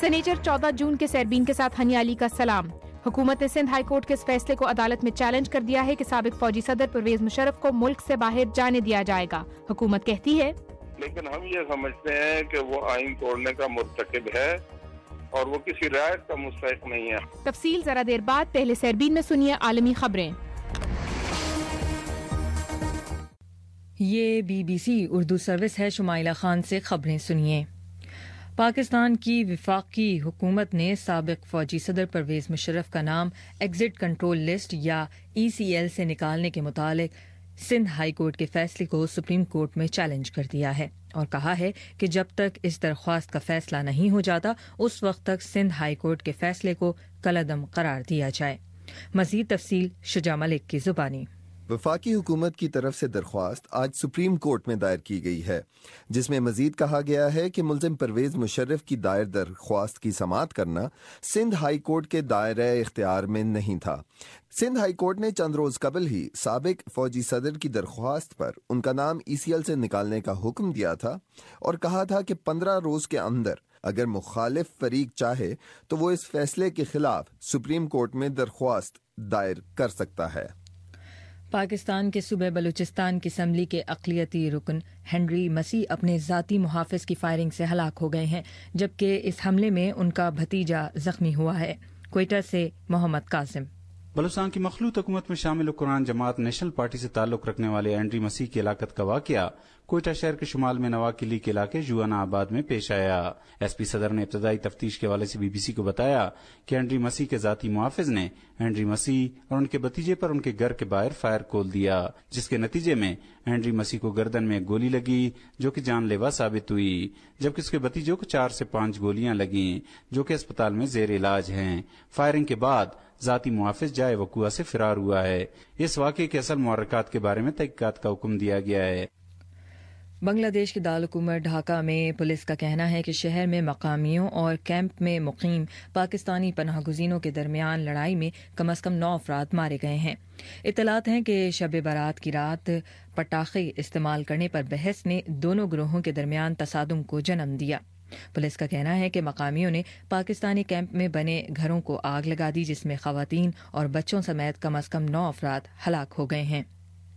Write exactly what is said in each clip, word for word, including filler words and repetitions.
سینیچر چودہ جون کے سیربین کے ساتھ ہنی علی کا سلام. حکومت نے سندھ ہائی کورٹ کے اس فیصلے کو عدالت میں چیلنج کر دیا ہے کہ سابق فوجی صدر پرویز مشرف کو ملک سے باہر جانے دیا جائے گا. حکومت کہتی ہے لیکن ہم یہ سمجھتے ہیں کہ وہ آئین توڑنے کا مرتکب ہے اور وہ کسی رعایت کا مستحق نہیں ہے. تفصیل ذرا دیر بعد. پہلے سیربین میں سنیے عالمی خبریں. یہ B B C Urdu service ہے. شمائلہ خان سے خبریں سنیے. پاکستان کی وفاقی حکومت نے سابق فوجی صدر پرویز مشرف کا نام ایگزٹ کنٹرول لسٹ یا ای سی ایل سے نکالنے کے متعلق سندھ ہائی کورٹ کے فیصلے کو سپریم کورٹ میں چیلنج کر دیا ہے اور کہا ہے کہ جب تک اس درخواست کا فیصلہ نہیں ہو جاتا اس وقت تک سندھ ہائی کورٹ کے فیصلے کو کالعدم قرار دیا جائے. مزید تفصیل شجاع ملک کی زبانی. وفاقی حکومت کی طرف سے درخواست آج سپریم کورٹ میں دائر کی گئی ہے جس میں مزید کہا گیا ہے کہ ملزم پرویز مشرف کی دائر درخواست کی سماعت کرنا سندھ ہائی کورٹ کے دائرہ اختیار میں نہیں تھا. سندھ ہائی کورٹ نے چند روز قبل ہی سابق فوجی صدر کی درخواست پر ان کا نام ای سی ایل سے نکالنے کا حکم دیا تھا اور کہا تھا کہ پندرہ روز کے اندر اگر مخالف فریق چاہے تو وہ اس فیصلے کے خلاف سپریم کورٹ میں درخواست دائر کر سکتا ہے. پاکستان کے صوبہ بلوچستان کی اسمبلی کے اقلیتی رکن ہنری مسیح اپنے ذاتی محافظ کی فائرنگ سے ہلاک ہو گئے ہیں جبکہ اس حملے میں ان کا بھتیجا زخمی ہوا ہے. کوئٹہ سے محمد قاسم. بلوچستان کی مخلوط حکومت میں شامل قرآن جماعت نیشنل پارٹی سے تعلق رکھنے والے اینڈری مسیح کی ہلاکت کا واقعہ کوئٹہ شہر کے شمال میں نواقلی کے علاقے یوانا آباد میں پیش آیا. ایس پی صدر نے ابتدائی تفتیش کے حوالے سے بی بی سی کو بتایا کہ اینڈری مسیح کے ذاتی محافظ نے اینڈری مسیح اور ان کے بھتیجے پر ان کے گھر کے باہر فائر کھول دیا جس کے نتیجے میں اینڈری مسیح کو گردن میں گولی لگی جو کہ جان لیوا ثابت ہوئی جبکہ اس کے بھتیجوں کو چار سے پانچ گولیاں لگیں جو کہ اسپتال میں زیر علاج ہیں. فائرنگ کے بعد ذاتی محافظ جائے وقوع سے فرار ہوا ہے. اس واقعے کے اصل محرکات کے بارے میں تحقیقات کا حکم دیا گیا ہے. بنگلہ دیش کے دارالحکومت ڈھاکہ میں پولیس کا کہنا ہے کہ شہر میں مقامیوں اور کیمپ میں مقیم پاکستانی پناہ گزینوں کے درمیان لڑائی میں کم از کم نو افراد مارے گئے ہیں. اطلاعات ہیں کہ شب برات کی رات پٹاخے استعمال کرنے پر بحث نے دونوں گروہوں کے درمیان تصادم کو جنم دیا. پولیس کا کہنا ہے کہ مقامیوں نے پاکستانی کیمپ میں بنے گھروں کو آگ لگا دی جس میں خواتین اور بچوں سمیت کم از کم نو افراد ہلاک ہو گئے ہیں.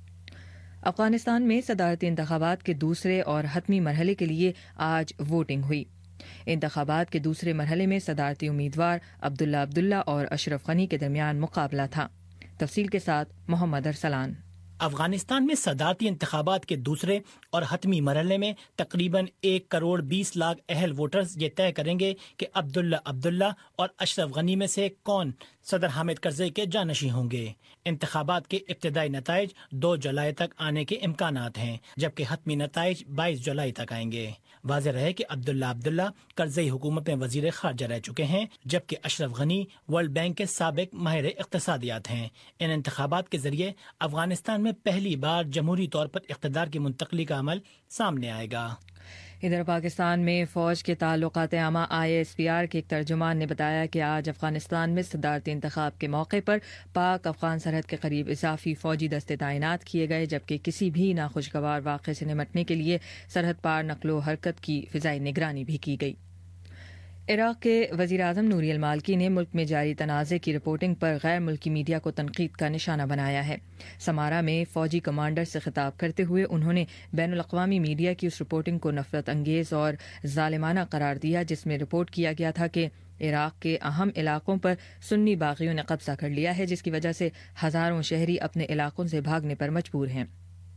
افغانستان میں صدارتی انتخابات کے دوسرے اور حتمی مرحلے کے لیے آج ووٹنگ ہوئی. انتخابات کے دوسرے مرحلے میں صدارتی امیدوار عبداللہ عبداللہ اور اشرف غنی کے درمیان مقابلہ تھا. تفصیل کے ساتھ محمد ارسلان. افغانستان میں صدارتی انتخابات کے دوسرے اور حتمی مرحلے میں تقریباً ایک کروڑ بیس لاکھ اہل ووٹرز یہ طے کریں گے کہ عبداللہ عبداللہ اور اشرف غنی میں سے کون صدر حامد کرزئی کے جانشین ہوں گے. انتخابات کے ابتدائی نتائج دو جولائی تک آنے کے امکانات ہیں جبکہ حتمی نتائج بائیس جولائی تک آئیں گے. واضح رہے کہ عبداللہ عبداللہ کرزئی حکومت میں وزیر خارجہ رہ چکے ہیں جبکہ اشرف غنی ورلڈ بینک کے سابق ماہر اقتصادیات ہیں. ان انتخابات کے ذریعے افغانستان میں پہلی بار جمہوری طور پر اقتدار کی منتقلی کا عمل سامنے آئے گا. ادھر پاکستان میں فوج کے تعلقات عامہ آئی ایس پی آر کے ایک ترجمان نے بتایا کہ آج افغانستان میں صدارتی انتخاب کے موقع پر پاک افغان سرحد کے قریب اضافی فوجی دستے تعینات کیے گئے جبکہ کسی بھی ناخوشگوار واقعے سے نمٹنے کے لیے سرحد پار نقل و حرکت کی فضائی نگرانی بھی کی گئی. عراق کے وزیر اعظم نوری المالکی نے ملک میں جاری تنازع کی رپورٹنگ پر غیر ملکی میڈیا کو تنقید کا نشانہ بنایا ہے. سمارا میں فوجی کمانڈر سے خطاب کرتے ہوئے انہوں نے بین الاقوامی میڈیا کی اس رپورٹنگ کو نفرت انگیز اور ظالمانہ قرار دیا جس میں رپورٹ کیا گیا تھا کہ عراق کے اہم علاقوں پر سنی باغیوں نے قبضہ کر لیا ہے جس کی وجہ سے ہزاروں شہری اپنے علاقوں سے بھاگنے پر مجبور ہیں.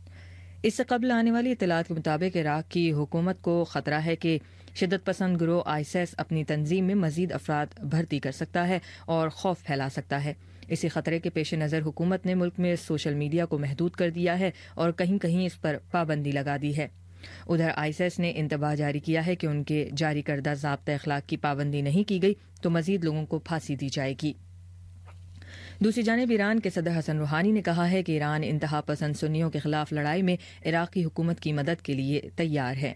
اس سے قبل آنے والی اطلاعات کے مطابق عراق کی حکومت کو خطرہ ہے کہ شدت پسند گروہ آئیس ایس اپنی تنظیم میں مزید افراد بھرتی کر سکتا ہے اور خوف پھیلا سکتا ہے. اسی خطرے کے پیش نظر حکومت نے ملک میں سوشل میڈیا کو محدود کر دیا ہے اور کہیں کہیں اس پر پابندی لگا دی ہے. ادھر آئیس ایس نے انتباہ جاری کیا ہے کہ ان کے جاری کردہ ضابطۂ اخلاق کی پابندی نہیں کی گئی تو مزید لوگوں کو پھانسی دی جائے گی. دوسری جانب ایران کے صدر حسن روحانی نے کہا ہے کہ ایران انتہا پسند سنیوں کے خلاف لڑائی میں عراقی حکومت کی مدد کے لیے تیار ہے.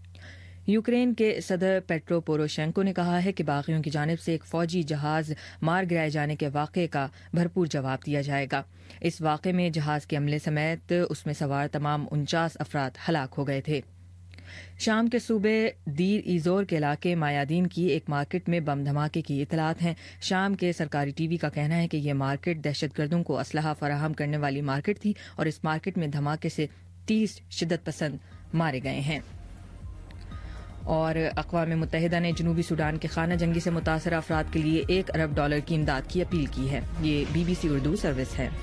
یوکرین کے صدر پیٹرو پوروشینکو نے کہا ہے کہ باغیوں کی جانب سے ایک فوجی جہاز مار گرائے جانے کے واقعے کا بھرپور جواب دیا جائے گا. اس واقعے میں جہاز کے عملے سمیت اس میں سوار تمام انچاس افراد ہلاک ہو گئے تھے. شام کے صوبے دیر ایزور کے علاقے مایادین کی ایک مارکیٹ میں بم دھماکے کی اطلاعات ہیں۔ شام کے سرکاری ٹی وی کا کہنا ہے کہ یہ مارکیٹ دہشت گردوں کو اسلحہ فراہم کرنے والی مارکیٹ تھی اور اس مارکیٹ میں دھماکے سے تیس شدت پسند مارے گئے ہیں۔ اور اقوام متحدہ نے جنوبی سوڈان کے خانہ جنگی سے متاثرہ افراد کے لیے ایک ارب ڈالر کی امداد کی اپیل کی ہے۔ یہ B B C Urdu service ہے۔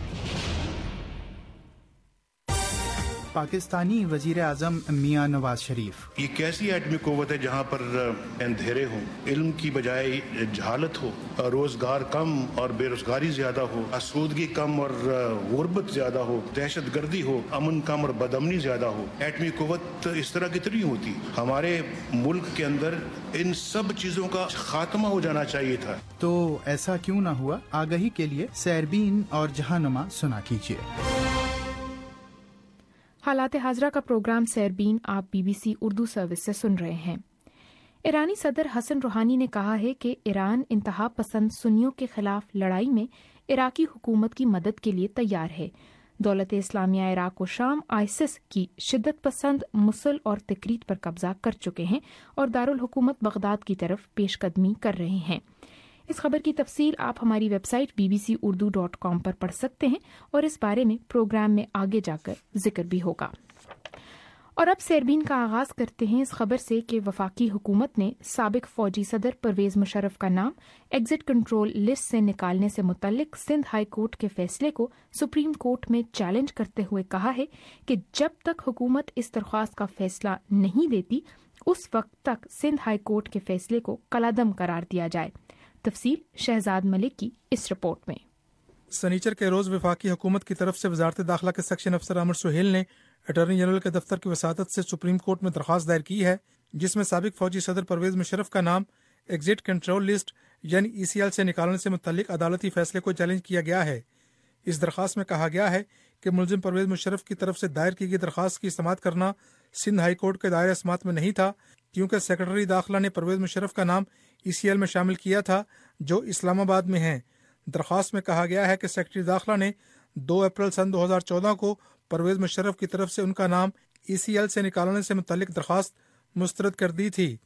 پاکستانی وزیر اعظم میاں نواز شریف: یہ کیسی ایٹمی قوت ہے جہاں پر اندھیرے ہوں، علم کی بجائے جہالت ہو، روزگار کم اور بے روزگاری زیادہ ہو، آسودگی کم اور غربت زیادہ ہو، دہشت گردی ہو، امن کم اور بدامنی زیادہ ہو۔ ایٹمی قوت اس طرح کتنی ہوتی؟ ہمارے ملک کے اندر ان سب چیزوں کا خاتمہ ہو جانا چاہیے تھا۔ تو ایسا کیوں نہ ہوا؟ آگہی کے لیے سیربین اور جہانما سنا کیجیے۔ حالات حاضرہ کا پروگرام سیربین آپ B B C Urdu service سے سن رہے ہیں۔ ایرانی صدر حسن روحانی نے کہا ہے کہ ایران انتہا پسند سنیوں کے خلاف لڑائی میں عراقی حکومت کی مدد کے لیے تیار ہے۔ دولت اسلامیہ عراق و شام آئسس کی شدت پسند موصل اور تکریت پر قبضہ کر چکے ہیں اور دارالحکومت بغداد کی طرف پیش قدمی کر رہے ہیں۔ اس خبر کی تفصیل آپ ہماری website B B C Urdu dot com پر پڑھ سکتے ہیں اور اس بارے میں پروگرام میں آگے جا کر ذکر بھی ہوگا۔ اور اب سیربین کا آغاز کرتے ہیں اس خبر سے کہ وفاقی حکومت نے سابق فوجی صدر پرویز مشرف کا نام ایگزٹ کنٹرول لسٹ سے نکالنے سے متعلق سندھ ہائی کورٹ کے فیصلے کو سپریم کورٹ میں چیلنج کرتے ہوئے کہا ہے کہ جب تک حکومت اس درخواست کا فیصلہ نہیں لیتی اس وقت تک سندھ ہائی کورٹ کے فیصلے کو کالعدم قرار دیا جائے۔ تفصیل شہزاد ملک کی اس رپورٹ میں۔ سنیچر کے روز وفاقی حکومت کی طرف سے وزارت داخلہ کے سیکشن افسر عامر سہیل نے اٹارنی جنرل کے دفتر کی وساطت سے سپریم کورٹ میں درخواست دائر کی ہے جس میں سابق فوجی صدر پرویز مشرف کا نام ایگزٹ کنٹرول لسٹ یعنی ای سی ایل سے نکالنے سے متعلق عدالتی فیصلے کو چیلنج کیا گیا ہے۔ اس درخواست میں کہا گیا ہے کہ ملزم پرویز مشرف کی طرف سے دائر کی گئی درخواست کی سماعت کرنا سندھ ہائی کورٹ کے دائرہ سماعت میں نہیں تھا کیونکہ سیکرٹری داخلہ نے پرویز مشرف کا نام ای سی ایل میں شامل کیا تھا جو اسلام آباد میں ہیں۔ درخواست میں کہا گیا ہے کہ سیکرٹری داخلہ نے دو اپریل سن دو ہزار چودہ کو پرویز مشرف کی طرف سے ان کا نام ای سی ایل سے نکالنے سے متعلق درخواست مسترد کر دی تھی۔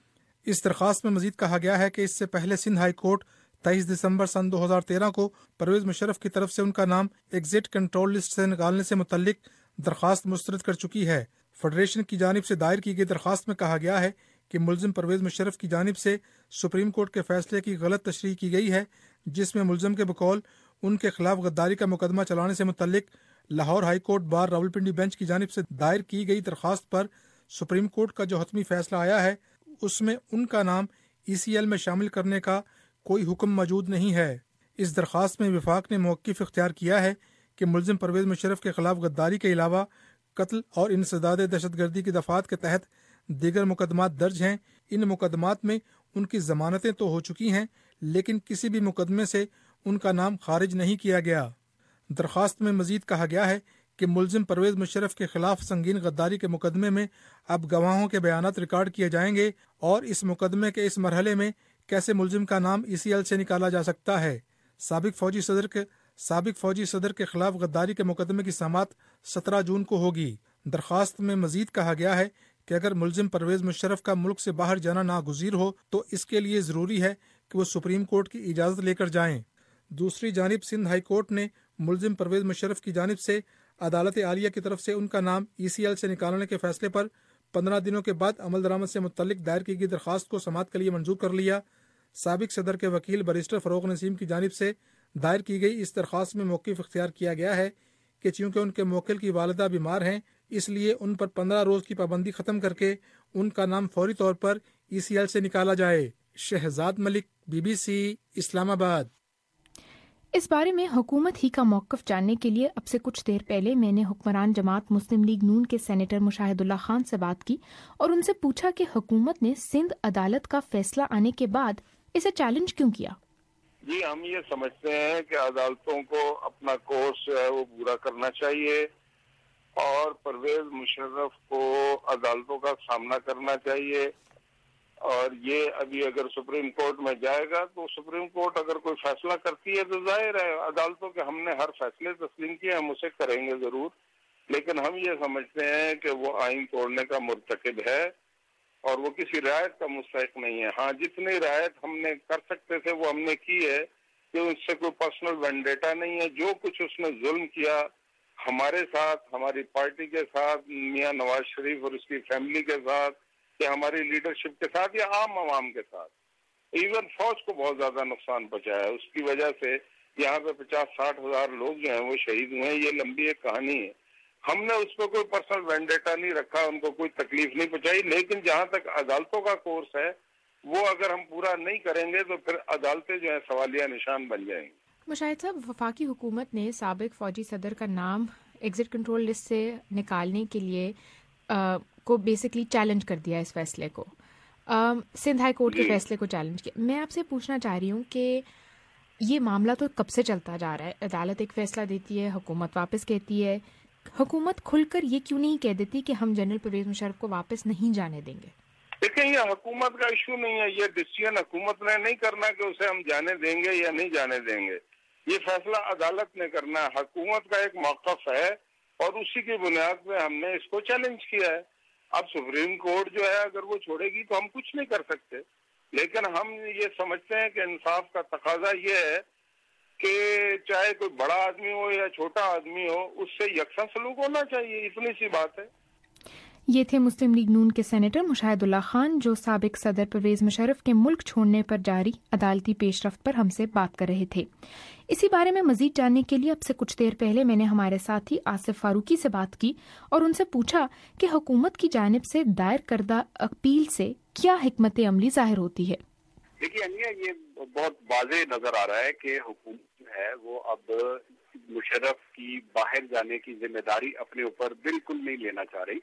اس درخواست میں مزید کہا گیا ہے کہ اس سے پہلے سندھ ہائی کورٹ تیئیس دسمبر سن دو ہزار تیرہ کو پرویز مشرف کی طرف سے ان کا نام ایگزٹ کنٹرول لسٹ سے نکالنے سے متعلق درخواست مسترد کر چکی ہے۔ فیڈریشن کی جانب سے دائر کی گئی درخواست میں کہا گیا ہے کہ ملزم پرویز مشرف کی جانب سے سپریم کورٹ کے فیصلے کی غلط تشریح کی گئی ہے جس میں ملزم کے بقول ان کے خلاف غداری کا مقدمہ چلانے سے متعلق Lahore high court bar Rawalpindi bench کی جانب سے دائر کی گئی درخواست پر سپریم کورٹ کا جو حتمی فیصلہ آیا ہے اس میں ان کا نام ای سی ایل میں شامل کرنے کا کوئی حکم موجود نہیں ہے۔ اس درخواست میں وفاق نے موقف اختیار کیا ہے کہ ملزم پرویز مشرف کے خلاف غداری کے علاوہ قتل اور انسداد دہشت گردی کی دفعات کے تحت دیگر مقدمات درج ہیں۔ ان مقدمات میں ان کی ضمانتیں تو ہو چکی ہیں لیکن کسی بھی مقدمے سے ان کا نام خارج نہیں کیا گیا۔ درخواست میں مزید کہا گیا ہے کہ ملزم پرویز مشرف کے خلاف سنگین غداری کے مقدمے میں اب گواہوں کے بیانات ریکارڈ کیے جائیں گے اور اس مقدمے کے اس مرحلے میں کیسے ملزم کا نام ای سی ایل سے نکالا جا سکتا ہے۔ سابق فوجی صدر کے سابق فوجی صدر کے خلاف غداری کے مقدمے کی سماعت سترہ جون کو ہوگی۔ درخواست میں مزید کہا گیا ہے کہ اگر ملزم پرویز مشرف کا ملک سے باہر جانا ناگزیر ہو تو اس کے لیے ضروری ہے کہ وہ سپریم کورٹ کی اجازت لے کر جائیں۔ دوسری جانب سندھ ہائی کورٹ نے ملزم پرویز مشرف کی جانب سے عدالت عالیہ کی طرف سے ان کا نام ای سی ایل سے نکالنے کے فیصلے پر پندرہ دنوں کے بعد عمل درآمد سے متعلق دائر کی گئی درخواست کو سماعت کے لیے منظور کر لیا۔ سابق صدر کے وکیل بیرسٹر فروغ نسیم کی جانب سے دائر کی گئی اس درخواست میں موقف اختیار کیا گیا ہے کہ چونکہ ان کے موکل کی والدہ بیمار ہیں اس لیے ان پر پندرہ روز کی پابندی ختم کر کے ان کا نام فوری طور پر ای سی ایل سے نکالا جائے۔ Shahzad Malik, B B C, Islamabad. اس بارے میں حکومت ہی کا موقف جاننے کے لیے اب سے کچھ دیر پہلے میں نے حکمران جماعت مسلم لیگ نون کے سینیٹر مشاہد اللہ خان سے بات کی اور ان سے پوچھا کہ حکومت نے سندھ عدالت کا فیصلہ آنے کے بعد اسے چیلنج کیوں کیا؟ جی ہم یہ سمجھتے ہیں کہ عدالتوں کو اپنا کورس جو ہے وہ پورا کرنا چاہیے اور پرویز مشرف کو عدالتوں کا سامنا کرنا چاہیے، اور یہ ابھی اگر سپریم کورٹ میں جائے گا تو سپریم کورٹ اگر کوئی فیصلہ کرتی ہے تو ظاہر ہے عدالتوں کے ہم نے ہر فیصلے تسلیم کیے، ہم اسے کریں گے ضرور، لیکن ہم یہ سمجھتے ہیں کہ وہ آئین توڑنے کا مرتکب ہے اور وہ کسی رعایت کا مستحق نہیں ہے. ہاں جتنی رعایت ہم نے کر سکتے تھے وہ ہم نے کی ہے کہ اس سے کوئی پرسنل وینڈیٹا نہیں ہے. جو کچھ اس نے ظلم کیا ہمارے ساتھ, ہماری پارٹی کے ساتھ, میاں نواز شریف اور اس کی فیملی کے ساتھ, یا ہماری لیڈرشپ کے ساتھ, یا عام عوام کے ساتھ, ایون فوج کو بہت زیادہ نقصان پہنچایا ہے. اس کی وجہ سے یہاں پہ پچاس ساٹھ ہزار لوگ جو ہیں وہ شہید ہوئے ہیں. یہ لمبی ایک کہانی ہے. ہم نے اس پہ کوئی پرسنل وینڈیٹا نہیں رکھا, ان کو کوئی تکلیف نہیں پہنچائی, لیکن جہاں تک عدالتوں کا کورس ہے وہ اگر ہم پورا نہیں کریں گے تو پھر عدالتیں جو ہیں سوالیہ نشان بن جائیں گی. مشاہد صاحب, وفاقی حکومت نے سابق فوجی صدر کا نام ایگزٹ کنٹرول لسٹ سے نکالنے کے لیے آ, کو بیسکلی چیلنج کر دیا اس فیصلے کو, آ, سندھ ہائی کورٹ کے فیصلے کو چیلنج کیا. میں آپ سے پوچھنا چاہ رہی ہوں کہ یہ معاملہ تو کب سے چلتا جا رہا ہے, عدالت ایک فیصلہ دیتی ہے, حکومت واپس کہتی ہے, حکومت کھل کر یہ کیوں نہیں کہہ دیتی کہ ہم جنرل پرویز مشرف کو واپس نہیں جانے دیں گے؟ دیکھیں, یہ حکومت کا ایشو نہیں ہے, یہ ڈیسیژن حکومت نے نہیں کرنا کہ اسے ہم جانے دیں گے یا نہیں جانے دیں گے. یہ فیصلہ عدالت نے کرنا ہے. حکومت کا ایک موقف ہے اور اسی کی بنیاد پہ ہم نے اس کو چیلنج کیا ہے. اب سپریم کورٹ جو ہے اگر وہ چھوڑے گی تو ہم کچھ نہیں کر سکتے, لیکن ہم یہ سمجھتے ہیں کہ انصاف کا تقاضا یہ ہے کہ چاہے کوئی بڑا آدمی ہو یا چھوٹا آدمی ہو, اس سے یکساں سلوک ہونا چاہیے. اتنی سی بات ہے. یہ تھے مسلم لیگ نون کے سینیٹر مشاہد اللہ خان, جو سابق صدر پرویز مشرف کے ملک چھوڑنے پر جاری عدالتی پیش رفت پر ہم سے بات کر رہے تھے. اسی بارے میں مزید جاننے کے لیے اب سے کچھ دیر پہلے میں نے ہمارے ساتھی آصف فاروقی سے بات کی اور ان سے پوچھا کہ حکومت کی جانب سے دائر کردہ اپیل سے کیا حکمت عملی ظاہر ہوتی ہے. دیکھیے انیا, یہ بہت واضح نظر آ رہا ہے کہ حکومت جو ہے وہ اب مشرف کی باہر جانے کی ذمہ داری اپنے اوپر بالکل نہیں لینا چاہ رہی.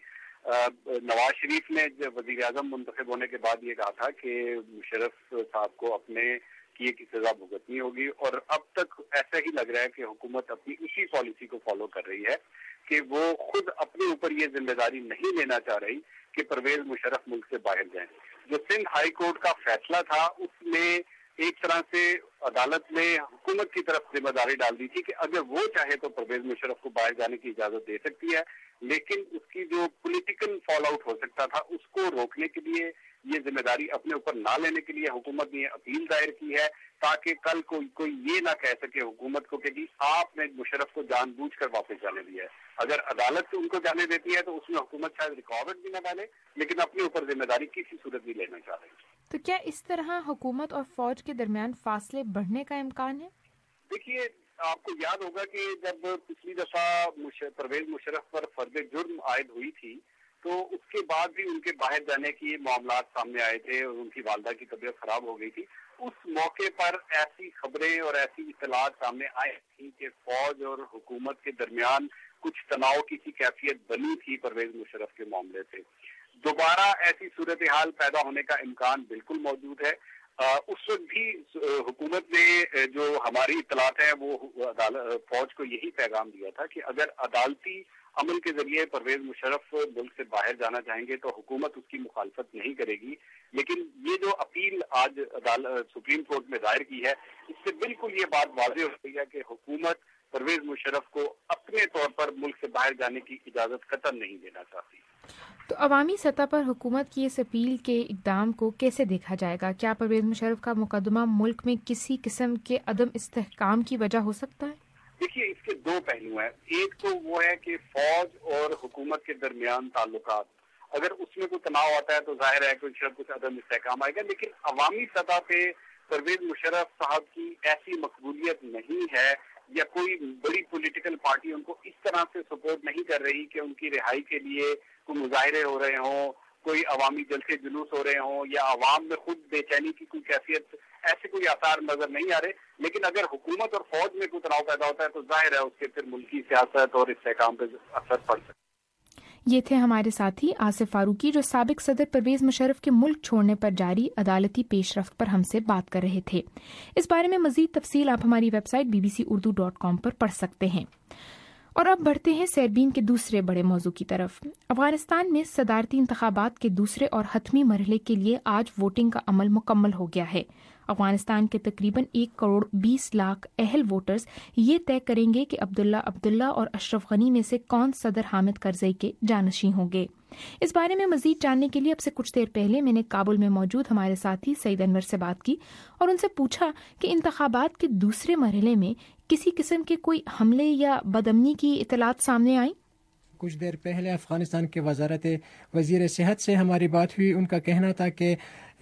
نواز شریف نے وزیر اعظم منتخب ہونے کے بعد یہ کہا تھا کہ مشرف صاحب کو اپنے کیے کی سزا بھگتنی ہوگی, اور اب تک ایسا ہی لگ رہا ہے کہ حکومت اپنی اسی پالیسی کو فالو کر رہی ہے کہ وہ خود اپنے اوپر یہ ذمہ داری نہیں لینا چاہ رہی کہ پرویز مشرف ملک سے باہر جائیں. جو سندھ ہائی کورٹ کا فیصلہ تھا اس میں ایک طرح سے عدالت نے حکومت کی طرف ذمہ داری ڈال دی تھی کہ اگر وہ چاہے تو پرویز مشرف کو باہر جانے کی اجازت دے سکتی ہے, لیکن اس کی جو پولیٹیکل فال آؤٹ ہو سکتا تھا اس کو روکنے کے لیے, یہ ذمہ داری اپنے اوپر نہ لینے کے لیے حکومت نے یہ اپیل دائر کی ہے, تاکہ کل کوئی کوئی یہ نہ کہہ سکے حکومت کو کہ جی آپ نے مشرف کو جان بوجھ کر واپس جانے دیا ہے. اگر عدالت ان کو جانے دیتی ہے تو اس میں حکومت شاید رکاوٹ بھی نہ ڈالے, لیکن اپنے اوپر ذمہ داری کسی صورت بھی لینا چاہ رہی ہے. تو کیا اس طرح حکومت اور فوج کے درمیان فاصلے بڑھنے کا امکان ہے؟ دیکھیے, آپ کو یاد ہوگا کہ جب پچھلی دفعہ پرویز مشرف پر فرد جرم عائد ہوئی تھی تو اس کے بعد بھی ان کے باہر جانے کی معاملات سامنے آئے تھے اور ان کی والدہ کی طبیعت خراب ہو گئی تھی. اس موقع پر ایسی خبریں اور ایسی اطلاعات سامنے آئی تھی کہ فوج اور حکومت کے درمیان کچھ تناؤ کی سی کیفیت بنی تھی پرویز مشرف کے معاملے سے. دوبارہ ایسی صورتحال پیدا ہونے کا امکان بالکل موجود ہے. اس وقت بھی حکومت نے جو ہماری اطلاعات ہیں وہ فوج کو یہی پیغام دیا تھا کہ اگر عدالتی عمل کے ذریعے پرویز مشرف ملک سے باہر جانا چاہیں گے تو حکومت اس کی مخالفت نہیں کرے گی. لیکن یہ جو اپیل آج سپریم کورٹ میں دائر کی ہے, اس سے بالکل یہ بات واضح ہو گئی ہے کہ حکومت پرویز مشرف کو اپنے طور پر ملک سے باہر جانے کی اجازت قطعاً نہیں دینا چاہتی. تو عوامی سطح پر حکومت کی اس اپیل کے اقدام کو کیسے دیکھا جائے گا؟ کیا پرویز مشرف کا مقدمہ ملک میں کسی قسم کے عدم استحکام کی وجہ ہو سکتا ہے؟ دیکھیے, اس کے دو پہلو ہیں. ایک تو وہ ہے کہ فوج اور حکومت کے درمیان تعلقات, اگر اس میں کوئی تناؤ آتا ہے تو ظاہر ہے کہ شاید کچھ عدم استحکام آئے گا, لیکن عوامی سطح پہ پرویز مشرف صاحب کی ایسی مقبولیت نہیں ہے یا کوئی بڑی پولیٹیکل پارٹی ان کو اس طرح سے سپورٹ نہیں کر رہی کہ ان کی رہائی کے لیے کوئی مظاہرے ہو رہے ہوں, کوئی عوامی جلسے جلوس ہو رہے ہوں, یا عوام میں خود بے چینی کی کوئی کیفیت, ایسے کوئی آثار نظر نہیں آ رہے. لیکن اگر حکومت اور فوج میں کوئی تناؤ پیدا ہوتا ہے تو ظاہر ہے اس کے پھر ملکی سیاست اور استحکام پہ اثر پڑ سکتا ہے. یہ تھے ہمارے ساتھی آصف فاروقی, جو سابق صدر پرویز مشرف کے ملک چھوڑنے پر جاری عدالتی پیش رفت پر ہم سے بات کر رہے تھے. اس بارے میں مزید تفصیل آپ ہماری website B B C Urdu dot com پر پڑھ سکتے ہیں. اور اب بڑھتے ہیں سیربین کے دوسرے بڑے موضوع کی طرف۔ افغانستان میں صدارتی انتخابات کے دوسرے اور حتمی مرحلے کے لیے آج ووٹنگ کا عمل مکمل ہو گیا ہے۔ افغانستان کے تقریباً ایک کروڑ بیس لاکھ اہل ووٹرز یہ طے کریں گے کہ عبداللہ عبداللہ اور اشرف غنی میں سے کون صدر حامد کرزئی کے جانشین ہوں گے۔ اس بارے میں مزید جاننے کے لیے اب سے کچھ دیر پہلے میں نے کابل میں موجود ہمارے ساتھی سعید انور سے بات کی اور ان سے پوچھا کہ انتخابات کے دوسرے مرحلے میں کسی قسم کے کوئی حملے یا بدامنی کی اطلاعات سامنے آئیں؟ کچھ دیر پہلے افغانستان کے وزارت وزیر صحت سے ہماری بات ہوئی۔ ان کا کہنا تھا کہ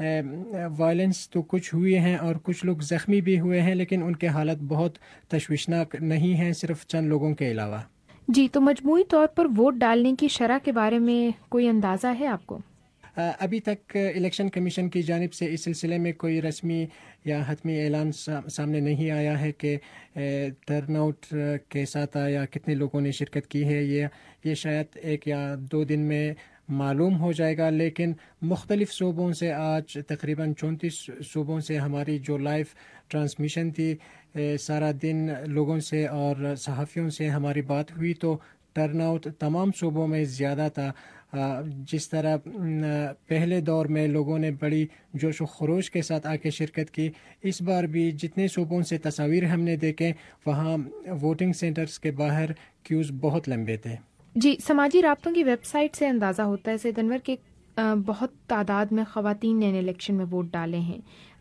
وائلنس تو کچھ ہوئے ہیں اور کچھ لوگ زخمی بھی ہوئے ہیں، لیکن ان کے حالت بہت تشویشناک نہیں ہیں، صرف چند لوگوں کے علاوہ۔ جی، تو مجموعی طور پر ووٹ ڈالنے کی شرح کے بارے میں کوئی اندازہ ہے آپ کو؟ ابھی تک الیکشن کمیشن کی جانب سے اس سلسلے میں کوئی رسمی یا حتمی اعلان سامنے نہیں آیا ہے کہ ٹرن آؤٹ کے ساتھ یا کتنے لوگوں نے شرکت کی ہے۔ یہ یہ شاید ایک یا دو دن میں معلوم ہو جائے گا، لیکن مختلف صوبوں سے آج تقریباً چونتیس صوبوں سے ہماری جو لائیو ٹرانسمیشن تھی، سارا دن لوگوں سے اور صحافیوں سے ہماری بات ہوئی تو ٹرن آؤٹ تمام صوبوں میں زیادہ تھا۔ جس طرح پہلے دور میں لوگوں نے بڑی جوش و خروش کے ساتھ آ کے شرکت کی، اس بار بھی جتنے صوبوں سے تصاویر ہم نے دیکھے وہاں ووٹنگ سینٹرز کے باہر کیوز بہت لمبے تھے۔ جی، سماجی رابطوں کی ویب سائٹ سے اندازہ ہوتا ہے سید انور کہ بہت تعداد میں خواتین نے الیکشن میں ووٹ ڈالے ہیں،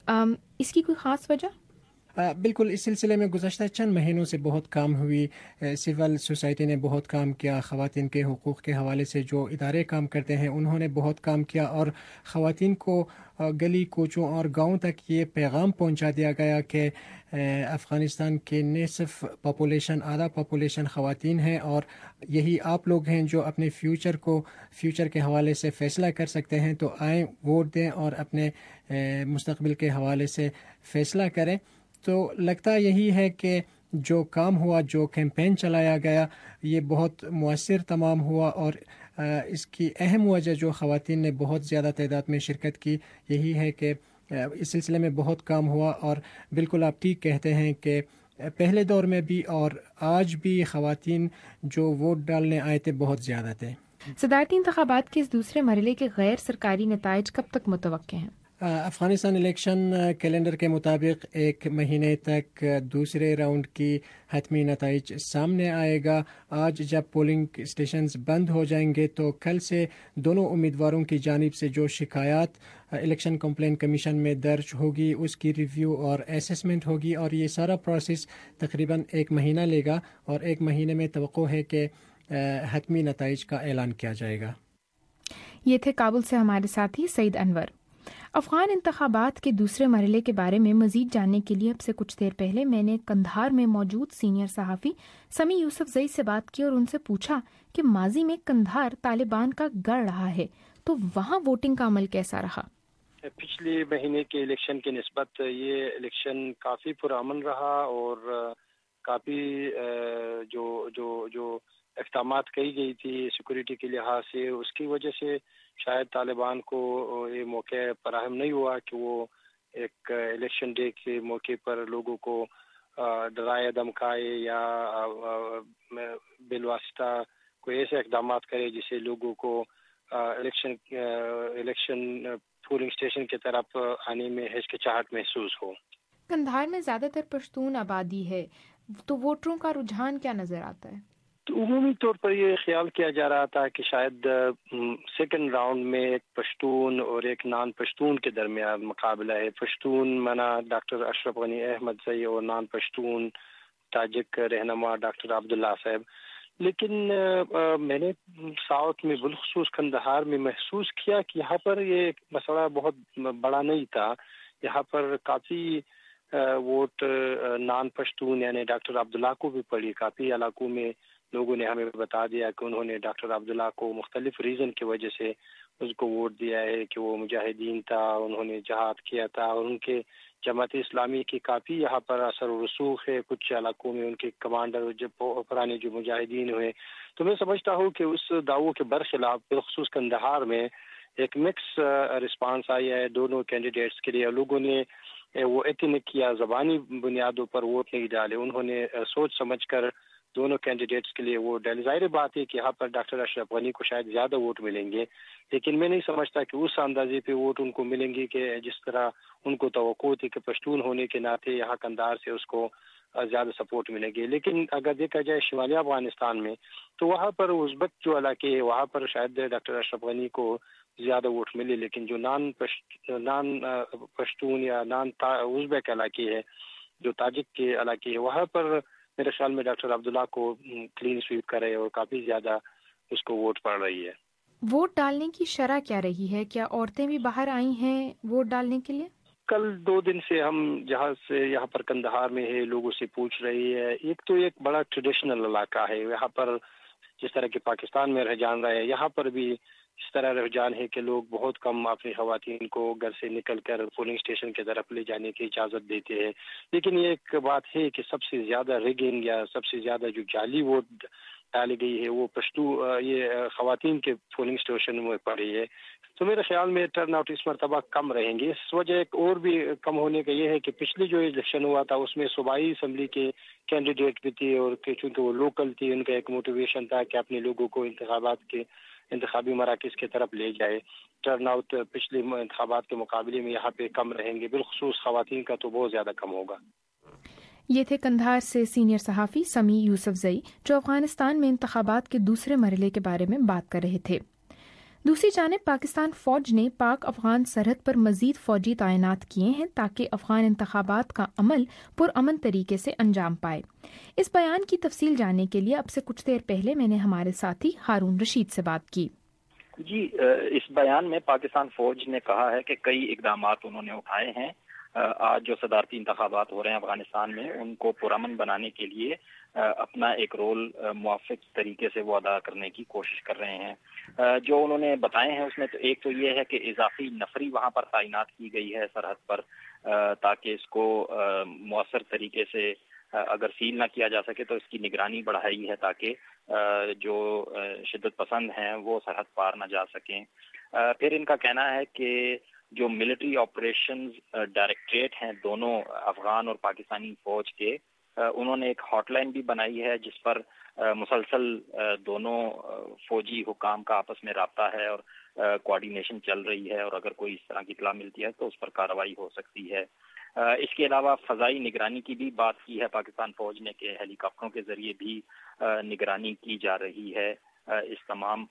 اس کی کوئی خاص وجہ؟ بالکل، اس سلسلے میں گزشتہ چند مہینوں سے بہت کام ہوئی، سول سوسائٹی نے بہت کام کیا، خواتین کے حقوق کے حوالے سے جو ادارے کام کرتے ہیں انہوں نے بہت کام کیا، اور خواتین کو گلی کوچوں اور گاؤں تک یہ پیغام پہنچا دیا گیا کہ افغانستان کے نصف پاپولیشن آدھا پاپولیشن خواتین ہیں، اور یہی آپ لوگ ہیں جو اپنے فیوچر کو فیوچر کے حوالے سے فیصلہ کر سکتے ہیں، تو آئیں ووٹ دیں اور اپنے مستقبل کے حوالے سے فیصلہ کریں۔ تو لگتا یہی ہے کہ جو کام ہوا، جو کیمپین چلایا گیا، یہ بہت مؤثر تمام ہوا، اور اس کی اہم وجہ جو خواتین نے بہت زیادہ تعداد میں شرکت کی یہی ہے کہ اس سلسلے میں بہت کام ہوا۔ اور بالکل آپ ٹھیک کہتے ہیں کہ پہلے دور میں بھی اور آج بھی خواتین جو ووٹ ڈالنے آئے تھے بہت زیادہ تھے۔ صدارتی انتخابات کے اس دوسرے مرحلے کے غیر سرکاری نتائج کب تک متوقع ہیں؟ افغانستان الیکشن کیلنڈر کے مطابق ایک مہینے تک دوسرے راؤنڈ کی حتمی نتائج سامنے آئے گا۔ آج جب پولنگ اسٹیشنز بند ہو جائیں گے تو کل سے دونوں امیدواروں کی جانب سے جو شکایات الیکشن کمپلین کمیشن میں درج ہوگی اس کی ریویو اور اسیسمنٹ ہوگی، اور یہ سارا پروسیس تقریباً ایک مہینہ لے گا، اور ایک مہینے میں توقع ہے کہ حتمی نتائج کا اعلان کیا جائے گا۔ یہ تھے کابل سے ہمارے ساتھی سعید انور۔ افغان انتخابات کے دوسرے مرحلے کے بارے میں مزید جاننے کے لیے اب سے کچھ دیر پہلے میں نے قندھار میں موجود سینئر صحافی سمی یوسف زئی سے بات کی اور ان سے پوچھا کہ ماضی میں قندھار طالبان کا گڑھ رہا ہے تو وہاں ووٹنگ کا عمل کیسا رہا؟ پچھلے مہینے کے الیکشن کی نسبت یہ الیکشن کافی پرامن رہا، اور کافی جو جو جو اقدامات کی گئی تھی سیکورٹی کے لحاظ سے، اس کی وجہ سے شاید طالبان کو یہ موقع فراہم نہیں ہوا کہ وہ ایک الیکشن ڈے کے موقع پر لوگوں کو ڈرائے دھمکائے یا بالواسطہ کوئی ایسے اقدامات کرے جسے لوگوں کو الیکشن الیکشن پولنگ اسٹیشن کی طرف آنے میں ہچکچاہٹ محسوس ہو۔ قندھار میں زیادہ تر پشتون آبادی ہے، تو ووٹروں کا رجحان کیا نظر آتا ہے؟ عمومی طور پر یہ خیال کیا جا رہا تھا کہ شاید سیکنڈ راؤنڈ میں ایک پشتون اور ایک نان پشتون کے درمیان مقابلہ ہے۔ پشتون منا ڈاکٹر اشرف غنی احمد زئی اور نان پشتون تاجک رہنما ڈاکٹر عبداللہ صاحب، لیکن میں نے ساؤتھ میں بالخصوص قندھار میں محسوس کیا کہ یہاں پر یہ مسئلہ بہت بڑا نہیں تھا۔ یہاں پر کافی ووٹ نان پشتون یعنی ڈاکٹر عبداللہ کو بھی پڑی۔ کافی علاقوں میں لوگوں نے ہمیں بتا دیا کہ انہوں نے ڈاکٹر عبداللہ کو مختلف ریزن کی وجہ سے اس کو ووٹ دیا ہے کہ وہ مجاہدین تھا، انہوں نے جہاد کیا تھا، اور ان کے جماعت اسلامی کی کافی یہاں پر اثر و رسوخ ہے۔ کچھ علاقوں میں ان کے کمانڈر جب پرانے جو مجاہدین ہوئے، تو میں سمجھتا ہوں کہ اس دعووں کے برخلاف بالخصوص قندھار میں ایک مکس رسپانس آئی ہے دونوں کینڈیڈیٹس کے لیے۔ لوگوں نے وہ ایتھنک یا زبانی بنیادوں پر ووٹ نہیں ڈالے، انہوں نے سوچ سمجھ کر دونوں کینڈیڈیٹس کے لیے ووٹ ڈالیں. ظاہر بات ہے کہ یہاں پر ڈاکٹر اشرف غنی کو شاید زیادہ ووٹ ملیں گے، لیکن میں نہیں سمجھتا کہ اس اندازے پہ ووٹ ان کو ملیں گے کہ جس طرح ان کو توقع تھی کہ پشتون ہونے کے ناطے یہاں قندھار سے اس کو زیادہ سپورٹ ملے گی. لیکن اگر دیکھا جائے شمالی افغانستان میں تو وہاں پر ازبک جو علاقے ہے وہاں پر شاید ڈاکٹر اشرف غنی کو زیادہ ووٹ ملے، لیکن جو نان پشت نان پشتون یا نان ازبک علاقے ہے، جو تاجک کے علاقے ہے، وہاں پر میرے خیال میں ڈاکٹر عبداللہ کو کلین سویپ کرے اور کافی زیادہ اس کو ووٹ پڑ رہی ہے. ووٹ ڈالنے کی شرح کیا رہی ہے؟ کیا عورتیں بھی باہر آئی ہیں ووٹ ڈالنے کے لیے؟ کل دو دن سے ہم جہاں سے یہاں پر قندھار میں ہے لوگوں سے پوچھ رہی ہے. ایک تو ایک بڑا ٹریڈیشنل علاقہ ہے، یہاں پر جس طرح کہ پاکستان میں رجحان رہا ہے یہاں پر بھی اس طرح رجحان ہے کہ لوگ بہت کم اپنی خواتین کو گھر سے نکل کر پولنگ اسٹیشن کی طرف لے جانے کی اجازت دیتے ہیں. لیکن یہ ایک بات ہے کہ سب سے زیادہ ریگنگ یا سب سے زیادہ جو جعلی ووٹ ڈالی گئی ہے وہ پشتو یہ خواتین کے پولنگ اسٹیشن میں پڑی ہے. تو میرے خیال میں ٹرن آؤٹ اس مرتبہ کم رہیں گے. اس وجہ ایک اور بھی کم ہونے کا یہ ہے کہ پچھلی جو الیکشن ہوا تھا اس میں صوبائی اسمبلی کے کینڈیڈیٹ بھی تھے اور چونکہ وہ لوکل تھی ان کا ایک موٹیویشن تھا کہ اپنے لوگوں کو انتخابات کے انتخابی مراکز کی طرف لے جائے. ٹرن آؤٹ پچھلے انتخابات کے مقابلے میں یہاں پہ کم رہیں گے، بالخصوص خواتین کا تو بہت زیادہ کم ہوگا. یہ تھے قندھار سے سینئر صحافی سمیع یوسفزئی جو افغانستان میں انتخابات کے دوسرے مرحلے کے بارے میں بات کر رہے تھے. دوسری جانب پاکستان فوج نے پاک افغان سرحد پر مزید فوجی تعینات کیے ہیں تاکہ افغان انتخابات کا عمل پرامن طریقے سے انجام پائے. اس بیان کی تفصیل جاننے کے لیے اب سے کچھ دیر پہلے میں نے ہمارے ساتھی ہارون رشید سے بات کی. جی، اس بیان میں پاکستان فوج نے کہا ہے کہ کئی اقدامات انہوں نے اٹھائے ہیں. آج جو صدارتی انتخابات ہو رہے ہیں افغانستان میں ان کو پرامن بنانے کے لیے اپنا ایک رول موافق طریقے سے وہ ادا کرنے کی کوشش کر رہے ہیں. جو انہوں نے بتائے ہیں اس میں تو ایک تو یہ ہے کہ اضافی نفری وہاں پر تعینات کی گئی ہے سرحد پر تاکہ اس کو مؤثر طریقے سے اگر سیل نہ کیا جا سکے تو اس کی نگرانی بڑھائی ہے تاکہ جو شدت پسند ہیں وہ سرحد پار نہ جا سکیں. پھر ان کا کہنا ہے کہ جو ملٹری آپریشنز ڈائریکٹریٹ ہیں دونوں افغان اور پاکستانی فوج کے، انہوں نے ایک ہاٹ لائن بھی بنائی ہے جس پر مسلسل دونوں فوجی حکام کا آپس میں رابطہ ہے اور کوآرڈینیشن چل رہی ہے اور اگر کوئی اس طرح کی اطلاع ملتی ہے تو اس پر کارروائی ہو سکتی ہے. اس کے علاوہ فضائی نگرانی کی بھی بات کی ہے پاکستان فوج نے کہ ہیلی کاپٹروں کے ذریعے بھی نگرانی کی جا رہی ہے اس تمام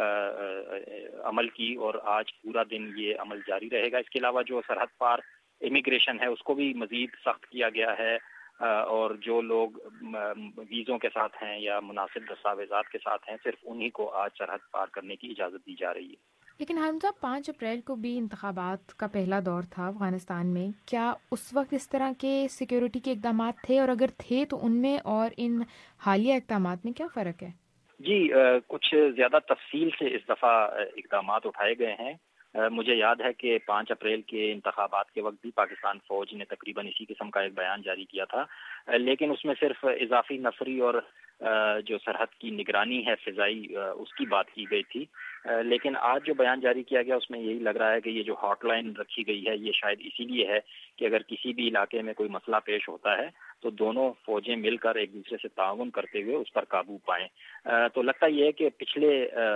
عمل کی، اور آج پورا دن یہ عمل جاری رہے گا. اس کے علاوہ جو سرحد پار امیگریشن ہے اس کو بھی مزید سخت کیا گیا ہے اور جو لوگ ویزوں کے ساتھ ہیں یا مناسب دستاویزات کے ساتھ ہیں صرف انہی کو آج سرحد پار کرنے کی اجازت دی جا رہی ہے. لیکن حمزہ پانچ اپریل کو بھی انتخابات کا پہلا دور تھا افغانستان میں، کیا اس وقت اس طرح کے سیکیورٹی کے اقدامات تھے، اور اگر تھے تو ان میں اور ان حالیہ اقدامات میں کیا فرق ہے؟ جی، کچھ زیادہ تفصیل سے اس دفعہ اقدامات اٹھائے گئے ہیں. مجھے یاد ہے کہ پانچ اپریل کے انتخابات کے وقت بھی پاکستان فوج نے تقریباً اسی قسم کا ایک بیان جاری کیا تھا، لیکن اس میں صرف اضافی نفری اور جو سرحد کی نگرانی ہے فضائی اس کی بات کی گئی تھی. لیکن آج جو بیان جاری کیا گیا اس میں یہی لگ رہا ہے کہ یہ جو ہاٹ لائن رکھی گئی ہے یہ شاید اسی لیے ہے کہ اگر کسی بھی علاقے میں کوئی مسئلہ پیش ہوتا ہے تو دونوں فوجیں مل کر ایک دوسرے سے تعاون کرتے ہوئے اس پر قابو پائیں. تو لگتا یہ ہے کہ پچھلے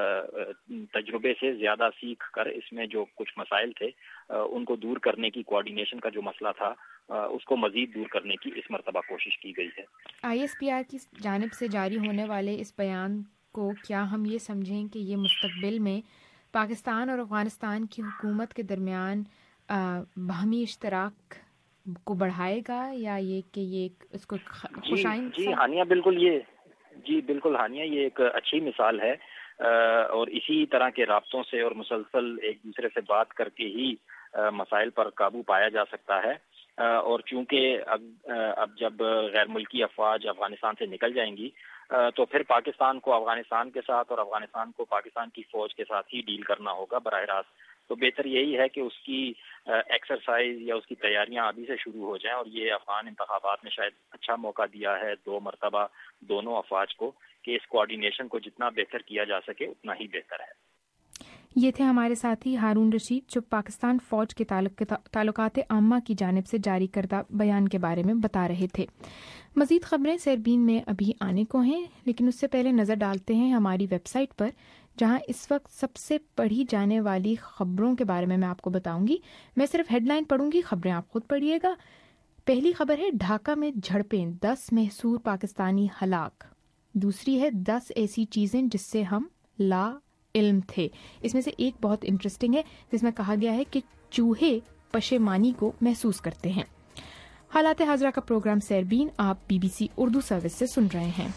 تجربے سے زیادہ سیکھ کر اس میں جو کچھ مسائل تھے ان کو دور کرنے کی، کوآرڈینیشن کا جو مسئلہ تھا اس کو مزید دور کرنے کی اس مرتبہ کوشش کی گئی ہے. آئی ایس پی آر کی جانب سے جاری ہونے والے اس بیان کو کیا ہم یہ سمجھیں کہ یہ مستقبل میں پاکستان اور افغانستان کی حکومت کے درمیان باہمی اشتراک کو بڑھائے گا، یا یہ کہ یہ اس کو خوشائند؟ جی ہانیہ بالکل یہ جی بالکل ہانیہ یہ ایک اچھی مثال ہے، اور اسی طرح کے رابطوں سے اور مسلسل ایک دوسرے سے بات کر کے ہی مسائل پر قابو پایا جا سکتا ہے. اور چونکہ اب اب جب غیر ملکی افواج افغانستان سے نکل جائیں گی تو پھر پاکستان کو افغانستان کے ساتھ اور افغانستان کو پاکستان کی فوج کے ساتھ ہی ڈیل کرنا ہوگا براہ راست. تو بہتر یہی ہے کہ اس کی ایکسرسائز یا اس کی تیاریاں ابھی سے شروع ہو جائیں، اور یہ افغان انتخابات نے شاید اچھا موقع دیا ہے دو مرتبہ دونوں افواج کو کہ اس کوآرڈینیشن کو جتنا بہتر کیا جا سکے اتنا ہی بہتر ہے. یہ تھے ہمارے ساتھی ہارون رشید جو پاکستان فوج کے تعلقات عامہ کی جانب سے جاری کردہ بیان کے بارے میں بتا رہے تھے. مزید خبریں سیربین میں ابھی آنے کو ہیں، لیکن اس سے پہلے نظر ڈالتے ہیں ہماری ویب سائٹ پر، جہاں اس وقت سب سے پڑھی جانے والی خبروں کے بارے میں میں آپ کو بتاؤں گی۔ میں صرف ہیڈ لائن پڑھوں گی، خبریں آپ خود پڑھیے گا۔ پہلی خبر ہے ڈھاکہ میں جھڑپیں، دس محصور پاکستانی ہلاک۔ دوسری ہے دس ایسی چیزیں جس سے ہم لا علم تھے۔ اس میں سے ایک بہت انٹرسٹنگ ہے جس میں کہا گیا ہے کہ چوہے پشیمانی کو محسوس کرتے ہیں۔ حالات حاضرہ کا پروگرام سیربین آپ B B C Urdu service سے سن رہے ہیں۔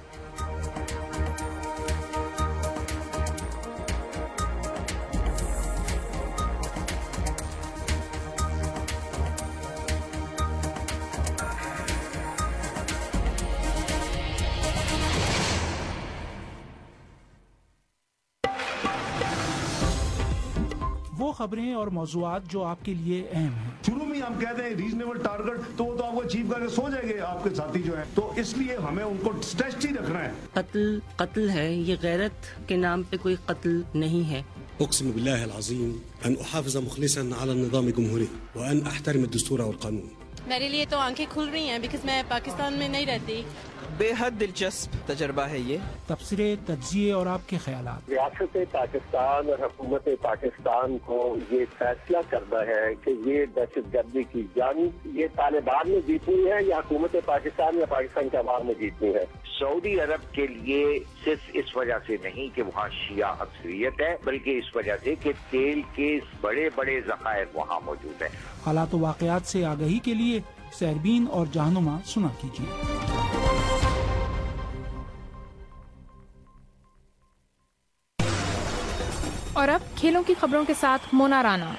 وہ خبریں اور موضوعات جو آپ کے لیے اہم ہیں۔ شروع میں ہم کہتے ہیں ریزنیبل ٹارگٹ، تو وہ تو آپ کو اچیو کر کے سو جائیں گے آپ کے ساتھی جو ہیں، تو اس لیے ہمیں ان کو اسٹریچ ہی رکھنا ہے۔ قتل قتل ہے، یہ غیرت کے نام پہ کوئی قتل نہیں ہے۔ اقسم بالله العظیم ان احافظ مخلصا على النظام الجمهوري وان احترم الدستور والقانون۔ میرے لیے تو آنکھیں کھل رہی ہیں بیکاز میں پاکستان میں نہیں رہتی۔ بے حد دلچسپ تجربہ ہے یہ۔ تبصرے، تجزیے اور آپ کے خیالات۔ ریاست پاکستان اور حکومت پاکستان کو یہ فیصلہ کرنا ہے کہ یہ دہشت گردی کی جنگ یہ طالبان نے جیتنی ہے یا حکومت پاکستان یا پاکستان کے عوام نے جیتنی ہے۔ سعودی عرب کے لیے صرف اس وجہ سے نہیں کہ وہاں شیعہ اکثریت ہے، بلکہ اس وجہ سے کہ تیل کے بڑے بڑے ذخائر وہاں موجود ہیں۔ حالات و واقعات سے آگہی کے لیے سیربین اور جہنما سنا کیجیے۔ اور اب کھیلوں کی خبروں کے ساتھ مونا رانا۔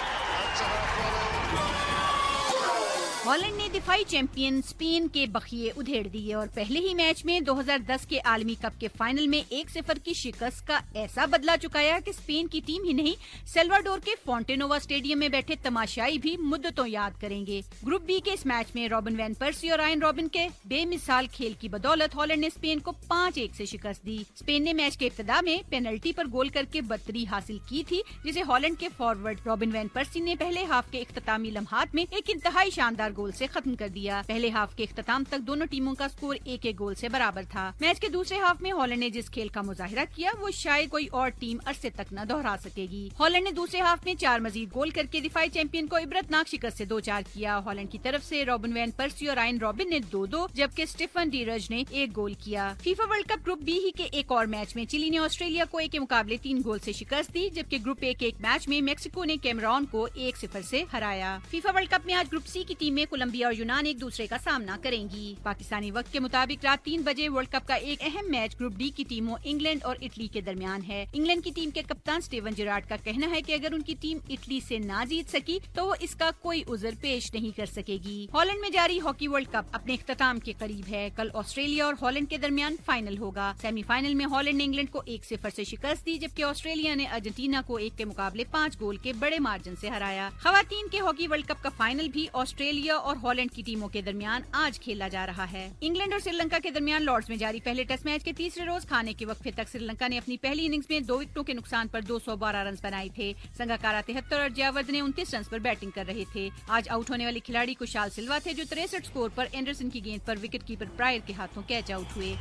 ہالینڈ نے دفاعی چیمپئن اسپین کے بخیے ادھیڑ دیے اور پہلے ہی میچ میں دو ہزار دس کے عالمی کپ کے فائنل میں ایک صفر کی شکست کا ایسا بدلہ چکایا کہ اسپین کی ٹیم ہی نہیں سیلواڈور کے فونٹینووا اسٹیڈیم میں بیٹھے تماشائی بھی مدتوں یاد کریں گے۔ گروپ بی کے اس میچ میں رابن وین پرسی اور آئن رابن کے بے مثال کھیل کی بدولت ہالینڈ نے اسپین کو پانچ ایک سے شکست دی۔ اسپین نے میچ کے ابتدا میں پینلٹی پر گول کر کے برتری حاصل کی تھی، جسے ہالینڈ کے فارورڈ رابن وین پرسی نے پہلے ہاف کے اختتامی لمحات میں ایک انتہائی شاندار گول سے ختم کر دیا۔ پہلے ہاف کے اختتام تک دونوں ٹیموں کا سکور ایک ایک گول سے برابر تھا۔ میچ کے دوسرے ہاف میں ہالینڈ نے جس کھیل کا مظاہرہ کیا وہ شاید کوئی اور ٹیم عرصے تک نہ دہرا سکے گی۔ ہالینڈ نے دوسرے ہاف میں چار مزید گول کر کے دفاعی چیمپئن کو عبرتناک شکست سے دو چار کیا۔ ہالینڈ کی طرف سے رابن وین پرسی اور آئن رابن نے دو دو جبکہ اسٹیفن ڈیرج نے ایک گول کیا۔ FIFA world cup group B ہی کے ایک اور میچ میں چلی نے آسٹریلیا کو ایک کے مقابلے تین گول سے شکست دی، جبکہ گروپ اے کے ایک میچ میں میکسیکو نے کیمرون کو ایک صفر سے ہرایا۔ فیفا ورلڈ کپ میں آج گروپ سی کی ٹیم میں کولمبیا اور یونان ایک دوسرے کا سامنا کریں گی۔ پاکستانی وقت کے مطابق رات تین بجے ورلڈ کپ کا ایک اہم میچ گروپ ڈی کی ٹیموں انگلینڈ اور اٹلی کے درمیان ہے۔ انگلینڈ کی ٹیم کے کپتان اسٹیون جیرارڈ کا کہنا ہے کہ اگر ان کی ٹیم اٹلی سے نہ جیت سکی تو وہ اس کا کوئی عذر پیش نہیں کر سکے گی۔ ہالینڈ میں جاری ہاکی ورلڈ کپ اپنے اختتام کے قریب ہے۔ کل آسٹریلیا اور ہالینڈ کے درمیان فائنل ہوگا۔ سیمی فائنل میں ہالینڈ نے انگلینڈ کو ایک صفر سے شکست دی، جبکہ آسٹریلیا نے ارجنٹینا کو ایک کے مقابلے پانچ گول کے بڑے مارجن سے ہرایا۔ خواتین کے ہاکی ورلڈ کپ کا فائنل بھی آسٹریلیا اور ہالینڈ کی ٹیموں کے درمیان آج کھیلا جا رہا ہے۔ انگلینڈ اور سری لنکا کے درمیان لارڈز میں جاری پہلے ٹیسٹ میچ کے تیسرے روز کھانے کے وقفے تک سری لنکا نے اپنی پہلی اننگز میں دو وکٹوں کے نقصان پر دو سو بارہ رنز بنائے تھے۔ سنگاکارا تہتر اور جیاورد نے انتیس رنز پر بیٹنگ کر رہے تھے۔ آج آؤٹ ہونے والی کھلاڑی کشال سلوا تھے جو تریسٹھ سکور پر اینڈرسن کی گیند پر وکٹ کیپر پرائر کے ہاتھوں کیچ آؤٹ ہوئے۔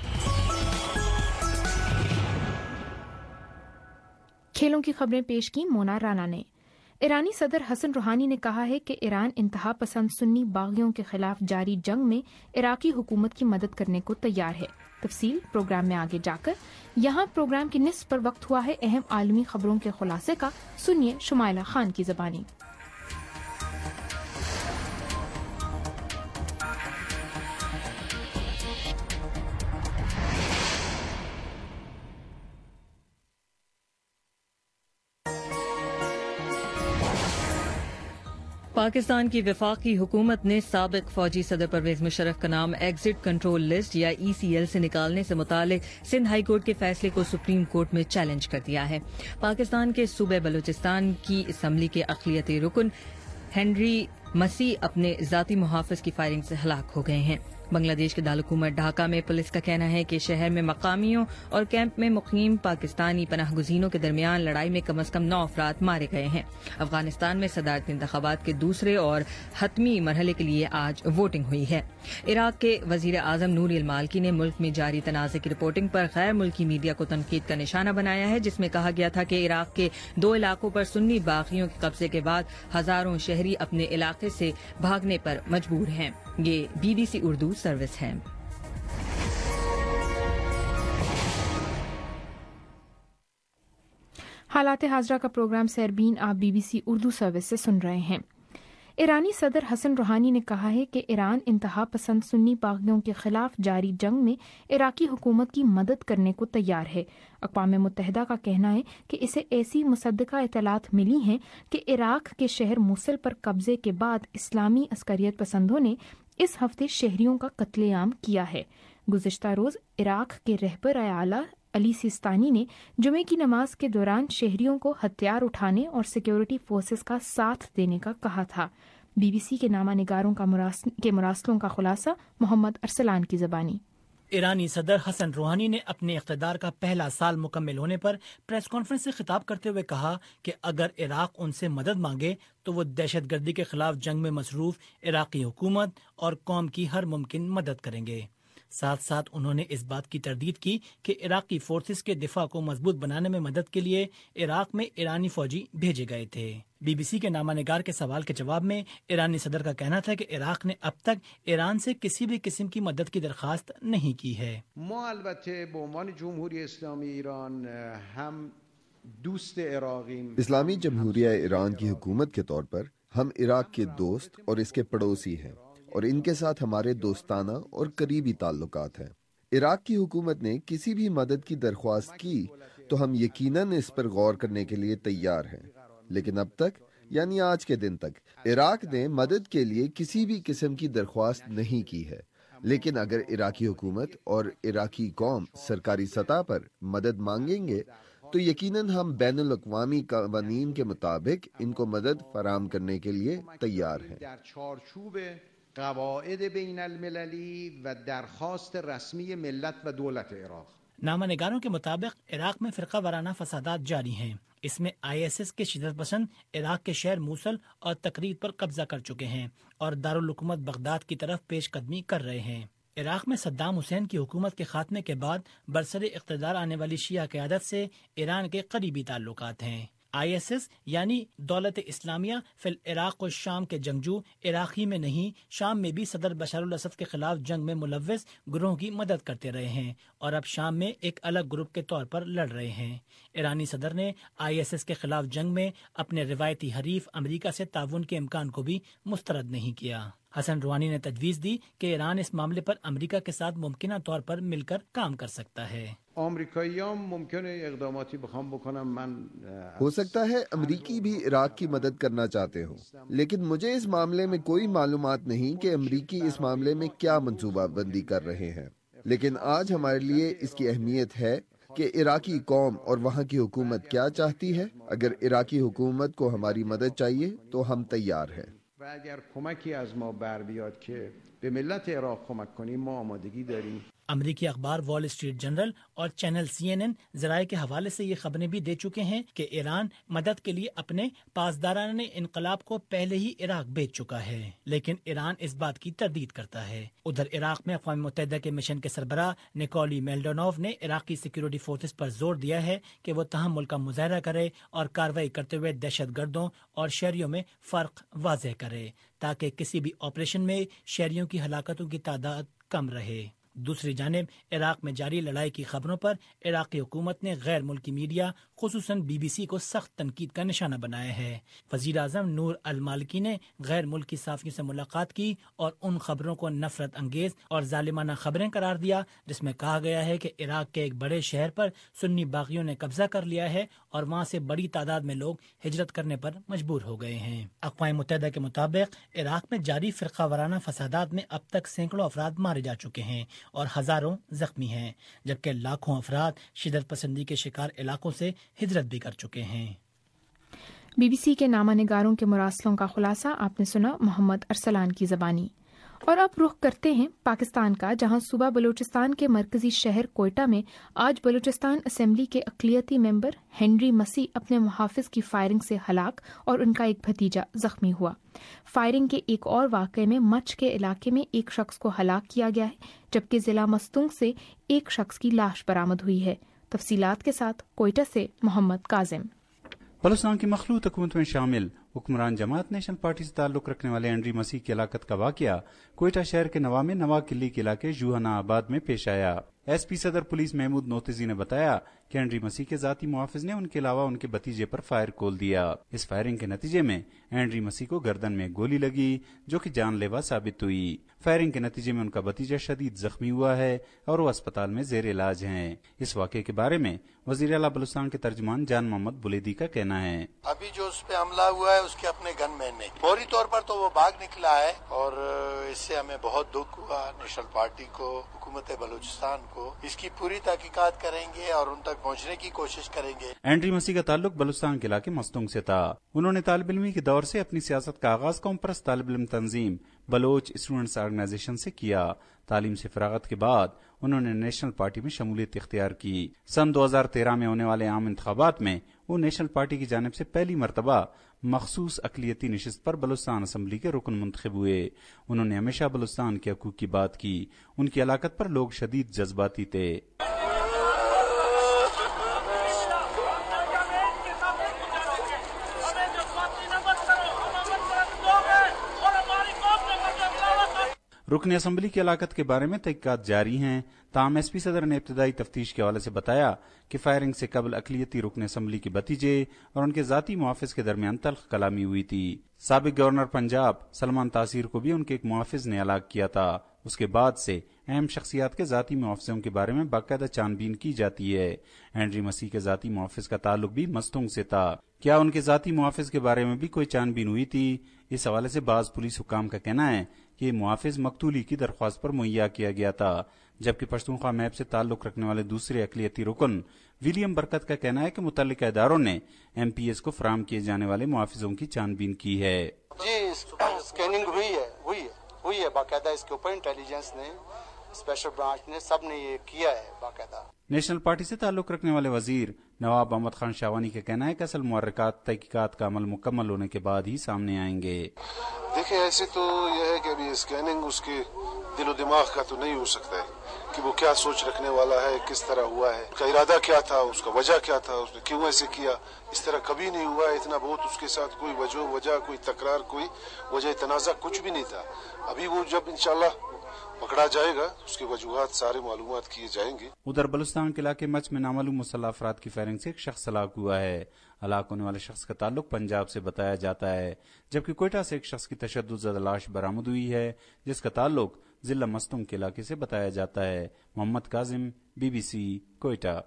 کھیلوں کی خبریں پیش کی مونا رانا نے۔ ایرانی صدر حسن روحانی نے کہا ہے کہ ایران انتہا پسند سنی باغیوں کے خلاف جاری جنگ میں عراقی حکومت کی مدد کرنے کو تیار ہے۔ تفصیل پروگرام میں آگے جا کر۔ یہاں پروگرام کی نصف پر وقت ہوا ہے اہم عالمی خبروں کے خلاصے کا، سنیے شمائلہ خان کی زبانی۔ پاکستان کی وفاقی حکومت نے سابق فوجی صدر پرویز مشرف کا نام ایگزٹ کنٹرول لسٹ یا ای سی ایل سے نکالنے سے متعلق سندھ ہائی کورٹ کے فیصلے کو سپریم کورٹ میں چیلنج کر دیا ہے۔ پاکستان کے صوبہ بلوچستان کی اسمبلی کے اقلیتی رکن ہنری مسیح اپنے ذاتی محافظ کی فائرنگ سے ہلاک ہو گئے ہیں۔ بنگلہ دیش کے دارالحکومت ڈھاکہ میں پولیس کا کہنا ہے کہ شہر میں مقامیوں اور کیمپ میں مقیم پاکستانی پناہ گزینوں کے درمیان لڑائی میں کم از کم نو افراد مارے گئے ہیں۔ افغانستان میں صدارتی انتخابات کے دوسرے اور حتمی مرحلے کے لیے آج ووٹنگ ہوئی ہے۔ عراق کے وزیر اعظم نوری المالکی نے ملک میں جاری تنازع کی رپورٹنگ پر غیر ملکی میڈیا کو تنقید کا نشانہ بنایا ہے، جس میں کہا گیا تھا کہ عراق کے دو علاقوں پر سنی باغیوں کے قبضے کے بعد ہزاروں شہری اپنے علاقے سے بھاگنے پر مجبور ہیں۔ یہ B B C Urdu service ہے۔ حالات حاضرہ کا پروگرام سیربین آپ B B C Urdu service سے سن رہے ہیں۔ ایرانی صدر حسن روحانی نے کہا ہے کہ ایران انتہا پسند سنی باغیوں کے خلاف جاری جنگ میں عراقی حکومت کی مدد کرنے کو تیار ہے۔ اقوام متحدہ کا کہنا ہے کہ اسے ایسی مصدقہ اطلاعات ملی ہیں کہ عراق کے شہر موصل پر قبضے کے بعد اسلامی عسکریت پسندوں نے اس ہفتے شہریوں کا قتل عام کیا ہے۔ گزشتہ روز عراق کے رہبر اعلیٰ علی سیستانی نے جمعے کی نماز کے دوران شہریوں کو ہتھیار اٹھانے اور سیکیورٹی فورسز کا ساتھ دینے کا کہا تھا۔ بی بی سی کے نامہ نگاروں کا مراس... کے مراسلوں کا خلاصہ محمد ارسلان کی زبانی۔ ایرانی صدر حسن روحانی نے اپنے اقتدار کا پہلا سال مکمل ہونے پر پریس کانفرنس سے خطاب کرتے ہوئے کہا کہ اگر عراق ان سے مدد مانگے تو وہ دہشت گردی کے خلاف جنگ میں مصروف عراقی حکومت اور قوم کی ہر ممکن مدد کریں گے۔ ساتھ ساتھ انہوں نے اس بات کی تردید کی کہ عراقی فورسز کے دفاع کو مضبوط بنانے میں مدد کے لیے عراق میں ایرانی فوجی بھیجے گئے تھے۔ بی بی سی کے نامہ نگار کے سوال کے جواب میں ایرانی صدر کا کہنا تھا کہ عراق نے اب تک ایران سے کسی بھی قسم کی مدد کی درخواست نہیں کی ہے۔ ما البته به عنوان جمهوری اسلامی ایران هم دوست عراقیم، اسلامی جمہوریہ ایران کی حکومت کے طور پر ہم عراق کے دوست اور اس کے پڑوسی ہیں اور ان کے ساتھ ہمارے دوستانہ اور قریبی تعلقات ہیں۔ عراق کی حکومت نے کسی بھی مدد کی درخواست کی تو ہم یقیناً اس پر غور کرنے کے لیے تیار ہیں، لیکن اب تک یعنی آج کے دن تک عراق نے مدد کے لیے کسی بھی قسم کی درخواست نہیں کی ہے۔ لیکن اگر عراقی حکومت اور عراقی قوم سرکاری سطح پر مدد مانگیں گے تو یقیناً ہم بین الاقوامی قوانین کے مطابق ان کو مدد فراہم کرنے کے لیے تیار ہیں۔ قواعد بین المللی و درخواست رسمی ملت و دولت عراق۔ نامہ نگاروں کے مطابق عراق میں فرقہ وارانہ فسادات جاری ہیں۔ اس میں آئی ایس ایس کے شدت پسند عراق کے شہر موصل اور تقریر پر قبضہ کر چکے ہیں اور دارالحکومت بغداد کی طرف پیش قدمی کر رہے ہیں۔ عراق میں صدام حسین کی حکومت کے خاتمے کے بعد برسر اقتدار آنے والی شیعہ قیادت سے ایران کے قریبی تعلقات ہیں۔ آئی ایس ایس یعنی دولت اسلامیہ فی العراق و شام کے جنگجو عراقی میں نہیں شام میں بھی صدر بشار الاسد کے خلاف جنگ میں ملوث گروہ کی مدد کرتے رہے ہیں اور اب شام میں ایک الگ گروپ کے طور پر لڑ رہے ہیں۔ ایرانی صدر نے آئی ایس ایس کے خلاف جنگ میں اپنے روایتی حریف امریکہ سے تعاون کے امکان کو بھی مسترد نہیں کیا۔ حسن روحانی نے تجویز دی کہ ایران اس معاملے پر امریکہ کے ساتھ ممکنہ طور پر مل کر کام کر سکتا ہے۔ ہو سکتا ہے امریکی بھی عراق کی مدد کرنا چاہتے ہوں، لیکن مجھے اس معاملے میں کوئی معلومات نہیں کہ امریکی اس معاملے میں کیا منصوبہ بندی کر رہے ہیں، لیکن آج ہمارے لیے اس کی اہمیت ہے کہ عراقی قوم اور وہاں کی حکومت کیا چاہتی ہے۔ اگر عراقی حکومت کو ہماری مدد چاہیے تو ہم تیار ہیں۔ و اگر کمکی از ما بر بیاد که به ملت عراق کمک کنیم ما آمادگی داریم۔ امریکی اخبار وال اسٹریٹ جرنل اور چینل سی این این ذرائع کے حوالے سے یہ خبریں بھی دے چکے ہیں کہ ایران مدد کے لیے اپنے پاسداران انقلاب کو پہلے ہی عراق بھیج چکا ہے، لیکن ایران اس بات کی تردید کرتا ہے۔ ادھر عراق میں اقوام متحدہ کے مشن کے سربراہ نکولی میلڈونوف نے عراقی سیکیورٹی فورسز پر زور دیا ہے کہ وہ تحمل کا مظاہرہ کرے اور کارروائی کرتے ہوئے دہشت گردوں اور شہریوں میں فرق واضح کرے تاکہ کسی بھی آپریشن میں شہریوں کی ہلاکتوں کی تعداد کم رہے۔ دوسری جانب عراق میں جاری لڑائی کی خبروں پر عراقی حکومت نے غیر ملکی میڈیا خصوصاً بی بی سی کو سخت تنقید کا نشانہ بنایا ہے۔ وزیر اعظم نور المالکی نے غیر ملکی صحافیوں سے ملاقات کی اور ان خبروں کو نفرت انگیز اور ظالمانہ خبریں قرار دیا جس میں کہا گیا ہے کہ عراق کے ایک بڑے شہر پر سنی باغیوں نے قبضہ کر لیا ہے اور وہاں سے بڑی تعداد میں لوگ ہجرت کرنے پر مجبور ہو گئے ہیں۔ اقوام متحدہ کے مطابق عراق میں جاری فرقہ وارانہ فسادات میں اب تک سینکڑوں افراد مارے جا چکے ہیں اور ہزاروں زخمی ہیں، جبکہ لاکھوں افراد شدت پسندی کے شکار علاقوں سے ہجرت بھی کر چکے ہیں۔ بی بی سی کے نامہ نگاروں کے مراسلوں کا خلاصہ آپ نے سنا محمد ارسلان کی زبانی۔ और अब रुख करते हैं पाकिस्तान का, जहां सूबा बलूचिस्तान के मरकजी शहर कोयटा में आज बलूचिस्तान असेंबली के अक़लियती मेंबर हेनरी मसीह अपने मुहाफिज की फायरिंग से हलाक और उनका एक भतीजा जख्मी हुआ। फायरिंग के एक और वाक़े में मच के इलाके में एक शख्स को हलाक किया गया है, जबकि जिला मस्तूंग से एक शख्स की लाश बरामद हुई है। तफसीलात के साथ कोयटा से मोहम्मद काजिम। बलूचिस्तान की मखलूत हुकूमत में शामिल हुक्मरान जमात नेशनल पार्टी से ताल्लुक रखने वाले हेनरी मसीह की हलाकत का वाकया कोयटा शहर के नवा में नवा किली के इलाके जूहना आबाद में पेश आया। एस पी सदर पुलिस महमूद नोतिजी ने बताया कि हेनरी मसीह के जाती मुहाफिज ने उनके अलावा उनके भतीजे पर फायर खोल दिया। इस फायरिंग के नतीजे में हेनरी मसीह को गर्दन में गोली लगी, जो कि जानलेवा साबित हुई। फायरिंग के नतीजे में उनका भतीजा शदीद जख्मी हुआ है और वो अस्पताल में जेर इलाज है। इस वाक़े के बारे में वज़ीर आला बलूचिस्तान के तर्जुमान जान मोहम्मद बुलेदी का कहना है, अभी जो उस पे हमला हुआ है उसके अपने गनमैन ने फौरी तौर पर तो वो भाग निकला है और इससे हमें बहुत दुख हुआ। नेशनल पार्टी को, हुकूमत बलूचिस्तान को इसकी पूरी तहकीकात करेंगे और उन तक पहुंचने की कोशिश करेंगे। हेनरी मसीह का ताल्लुक बलूचिस्तान के इलाके मस्तूंग से था। उन्होंने तालिब इल्मी के दौर से अपनी सियासत का आगाज कौम परस्त तालिब इल्म तंजीम बलोच स्टूडेंट्स ऑर्गेनाइजेशन से किया। तालीम से फरागत के बाद उन्होंने नेशनल पार्टी में शमूलियत इख्तियार की। सन दो हजार तेरह में होने वाले आम इंतखाबात में वो नेशनल पार्टी की जानिब से पहली मरतबा मखसूस अक़लियती नशिस्त पर बलूचिस्तान असम्बली के रुकन मुंतखब हुए। उन्होंने हमेशा बलूचिस्तान के हकूक़ की बात की। उनकी हलाकत पर लोग शदीद जज्बाती थे। रुकन असम्बली की हलाकत के बारे में तहकीकात जारी हैं। ताहम एस पी सदर ने इब्तदाई तफ्तीश के हवाले से बताया कि फायरिंग से कबल अक़लियती रुकन असम्बली के भतीजे और उनके जाती मुहाफिज के दरमियान तल्ख कलामी हुई थी। साबिक गवर्नर पंजाब सलमान तासीर को भी उनके एक मुहाफिज ने हलाक किया था। उसके बाद से अहम शख्सियात के जाती मुहाफिजों के बारे में बाकायदा छानबीन की जाती है। हेनरी मसीह के जाती मुहाफिज का ताल्लुक भी मस्तूंग से था। क्या उनके जाती मुहाफिज के बारे में भी कोई छानबीन हुई थी? इस हवाले से बाज पुलिस हुकाम का कहना है कि मुहाफिज मकतूली की दरख्वास्त पर मुहैया किया गया था, जबकि पश्तूनख्वा मैप से ताल्लुक रखने वाले दूसरे अक़लियती रुकन विलियम बरकत का कहना है कि मुतल्लिका इदारों ने एम पी एस को फराहम किए जाने वाले मुहाफिजों की छानबीन की है। जी स्कैनिंग हुई है हुई है हुई है बाकायदा। इसके ऊपर इंटेलिजेंस ने, स्पेशल ब्रांच ने, सब ने ये किया है बाकायदा। नेशनल पार्टी से ताल्लुक रखने वाले वजीर नवाब अहमद खान शावानी का कहना है कि असल मुहर्रिकात तहकीकात का अमल मुकम्मल होने के बाद ही सामने आएंगे। देखिए, ऐसे तो यह है कि अभी स्कैनिंग उसके दिलो दिमाग का तो नहीं हो सकता है कि वो क्या सोच रखने वाला है, किस तरह हुआ है, उसका इरादा क्या था, उसका वजह क्या था, उसने क्यों ऐसे किया। इस तरह कभी नहीं हुआ है। इतना बहुत उसके साथ कोई वजह वजह कोई तकरार, कोई वजह तनाज़ा कुछ भी नहीं था। अभी वो जब इंशाल्लाह पकड़ा जाएगा उसकी वजूहात सारे मालूमात किए जाएंगे। उधर बलूचिस्तान के इलाके मच में नामालूम मुसल्लह अफराद की फायरिंग से एक शख्स हलाक हुआ है। हलाक होने वाले शख्स का ताल्लुक पंजाब से बताया जाता है, जबकि कोयटा से एक शख्स की तशद्दुद ज़दा लाश बरामद हुई है, जिसका ताल्लुक जिला मस्तूंग के इलाके से बताया जाता है। मोहम्मद काजिम, बीबीसी, कोयटा।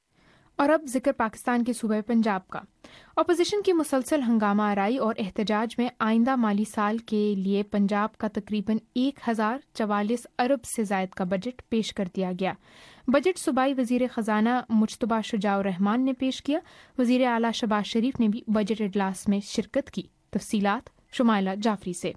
और अब जिक्र पाकिस्तान के सूबे पंजाब का। अपोजिशन की मुसलसल हंगामा आराई और एहतजाज में आइंदा माली साल के लिए पंजाब का तकरीबन एक हजार चवालीस अरब से जायद का बजट पेश कर दिया गया। बजट सूबाई वजीर खजाना मुज्तबा शुजाउर रहमान ने पेश किया। वजीर आला शहबाज शरीफ ने भी बजट इजलास में शिरकत की। तफसीलात शुमाइला जाफरी से।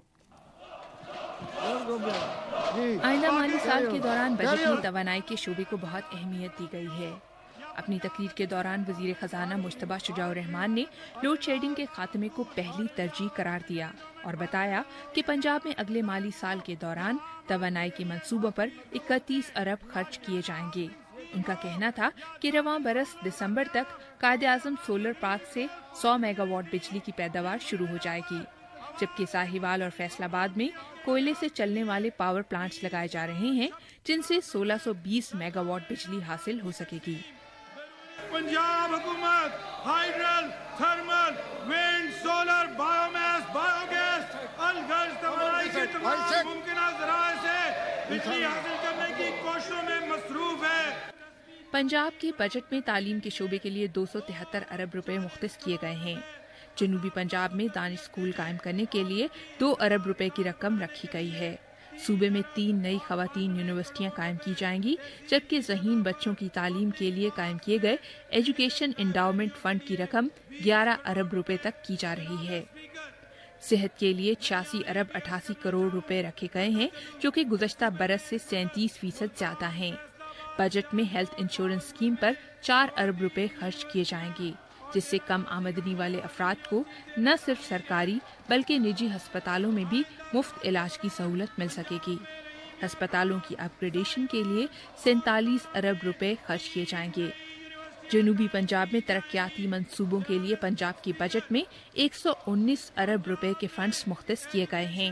आइंदा माली साल के दौरान बजट में तवानाई के शोबे को बहुत अहमियत दी गई है। अपनी तकरीर के दौरान वजीर खजाना मुज्तबा शुजाउर रहमान ने लोड शेडिंग के खात्मे को पहली तरजीह करार दिया और बताया कि पंजाब में अगले माली साल के दौरान तवानाई के मंसूबों पर इकतीस अरब खर्च किए जाएंगे। उनका कहना था कि रवां बरस दिसंबर तक कायदे आजम सोलर पार्क से सौ मेगावाट बिजली की पैदावार शुरू हो जाएगी, जबकि साहिवाल और फैसलाबाद में कोयले से चलने वाले पावर प्लांट्स लगाए जा रहे हैं, जिनसे सोलह सौ बीस मेगावाट बिजली हासिल हो सकेगी। पंजाब हुकूमत hydel, thermal, wind, solar, biomass, biogas, अलगज तवानाई के तमाम मुमकिन ज़राए से बिजली हासिल करने की कोशिशों में मसरूफ है। पंजाब के बजट में तालीम के शोबे के लिए दो सौ तिहत्तर अरब रुपए मुख्तस किए गए हैं। जनूबी पंजाब में दानिश स्कूल कायम करने के लिए दो अरब रुपए की रकम रखी गई है। सूबे में तीन नई खवातीन यूनिवर्सिटियां कायम की जाएंगी, जबकि ज़हीन बच्चों की तालीम के लिए कायम किए गए एजुकेशन एंडाउमेंट फंड की रकम ग्यारह अरब रुपए तक की जा रही है। صحت کے لیے چھیاسی ارب اٹھاسی کروڑ روپے رکھے گئے ہیں جو کہ گزشتہ برس سے سینتیس فیصد زیادہ ہیں۔ بجٹ میں ہیلتھ انشورنس اسکیم پر چار ارب روپے خرچ کیے جائیں گے جس سے کم آمدنی والے افراد کو نہ صرف سرکاری بلکہ نجی ہسپتالوں میں بھی مفت علاج کی سہولت مل سکے گی۔ ہسپتالوں کی اپ گریڈیشن کے لیے سینتالیس ارب روپے خرچ کیے جائیں گے۔ جنوبی پنجاب میں ترقیاتی منصوبوں کے لیے پنجاب کی بجٹ میں ایک سو انیس ارب روپے کے فنڈز مختص کیے گئے ہیں۔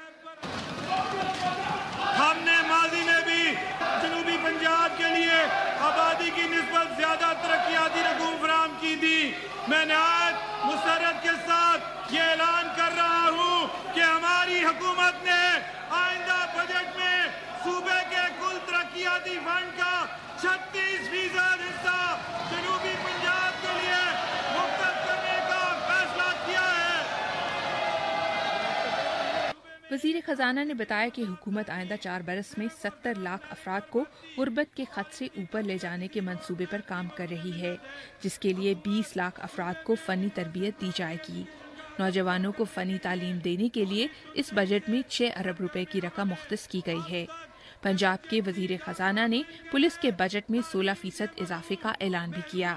ہم نے ماضی میں بھی جنوبی پنجاب کے لیے آبادی کی نسبت زیادہ ترقیاتی رقوم فراہم کی تھی۔ میں نہایت مسرت کے ساتھ یہ اعلان کر رہا ہوں کہ ہماری حکومت نے آئندہ بجٹ میں صوبے کے کل ترقیاتی فنڈ کا چھتیس فیصد حصہ جنوبی پنجاب کے لیے مختص کرنے کا فیصلہ کیا ہے۔ وزیر خزانہ نے بتایا کہ حکومت آئندہ چار برس میں ستر لاکھ افراد کو غربت کے خط سے اوپر لے جانے کے منصوبے پر کام کر رہی ہے، جس کے لیے بیس لاکھ افراد کو فنی تربیت دی جائے گی۔ نوجوانوں کو فنی تعلیم دینے کے لیے اس بجٹ میں چھ ارب روپے کی رقم مختص کی گئی ہے۔ پنجاب کے وزیر خزانہ نے پولیس کے بجٹ میں سولہ فیصد اضافے کا اعلان بھی کیا۔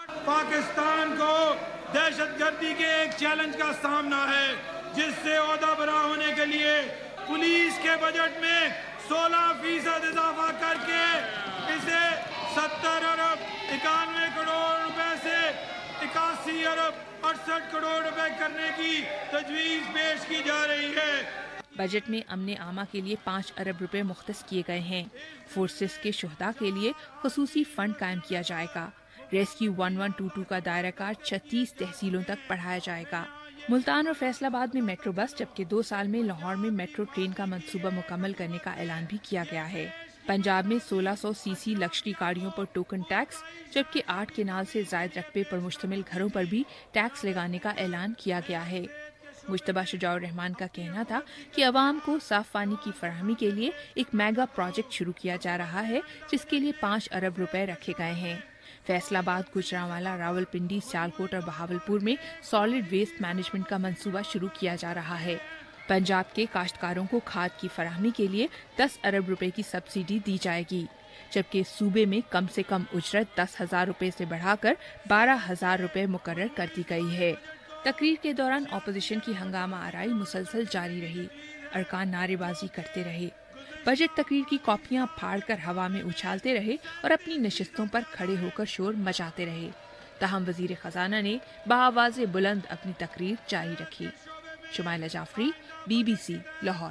پاکستان کو دہشت گردی کے ایک چیلنج کا سامنا ہے جس سے عہدہ برا ہونے کے لیے پولیس کے بجٹ میں سولہ فیصد اضافہ کر کے اسے ستر ارب اکانوے کروڑ روپے سے اکاسی ارب اڑسٹھ کروڑ روپے کرنے کی تجویز پیش کی جا رہی ہے۔ بجٹ میں امن عامہ کے لیے پانچ ارب روپے مختص کیے گئے ہیں۔ فورسز کے شہداء کے لیے خصوصی فنڈ قائم کیا جائے گا۔ Rescue one one two two کا دائرہ کار چھتیس تحصیلوں تک بڑھایا جائے گا۔ ملتان اور فیصل آباد میں میٹرو بس جبکہ دو سال میں لاہور میں میٹرو ٹرین کا منصوبہ مکمل کرنے کا اعلان بھی کیا گیا ہے۔ پنجاب میں سولہ سو سی سی لگژری گاڑیوں پر ٹوکن ٹیکس جبکہ آٹھ کنال سے زائد رقبے پر مشتمل گھروں پر بھی ٹیکس لگانے کا اعلان کیا گیا ہے۔ مجتبیٰ شجاع الرحمان کا کہنا تھا کہ عوام کو صاف پانی کی فراہمی کے لیے ایک میگا پروجیکٹ شروع کیا جا رہا ہے جس کے لیے پانچ ارب روپے رکھے گئے ہیں۔ فیصل آباد، گوجرانوالا، راول پنڈی، سیالکوٹ اور بہاولپور میں سالڈ ویسٹ مینجمنٹ کا منصوبہ شروع کیا جا رہا ہے۔ پنجاب کے کاشتکاروں کو کھاد کی فراہمی کے لیے دس ارب روپے کی سبسڈی دی جائے گی جبکہ صوبے میں کم سے کم اجرت دس ہزار روپے سے بڑھا کر بارہ ہزار روپے مقرر کر دی گئی ہے۔ تقریر کے دوران اپوزیشن کی ہنگامہ آرائی مسلسل جاری رہی، ارکان نعرے بازی کرتے رہے، بجٹ تقریر کی کاپیاں پھاڑ کر ہوا میں اچھالتے رہے اور اپنی نشستوں پر کھڑے ہو کر شور مچاتے رہے۔ تاہم وزیر خزانہ نے بآواز بلند اپنی تقریر جاری رکھی۔ Shumaila Jafri, B B C, Lahore.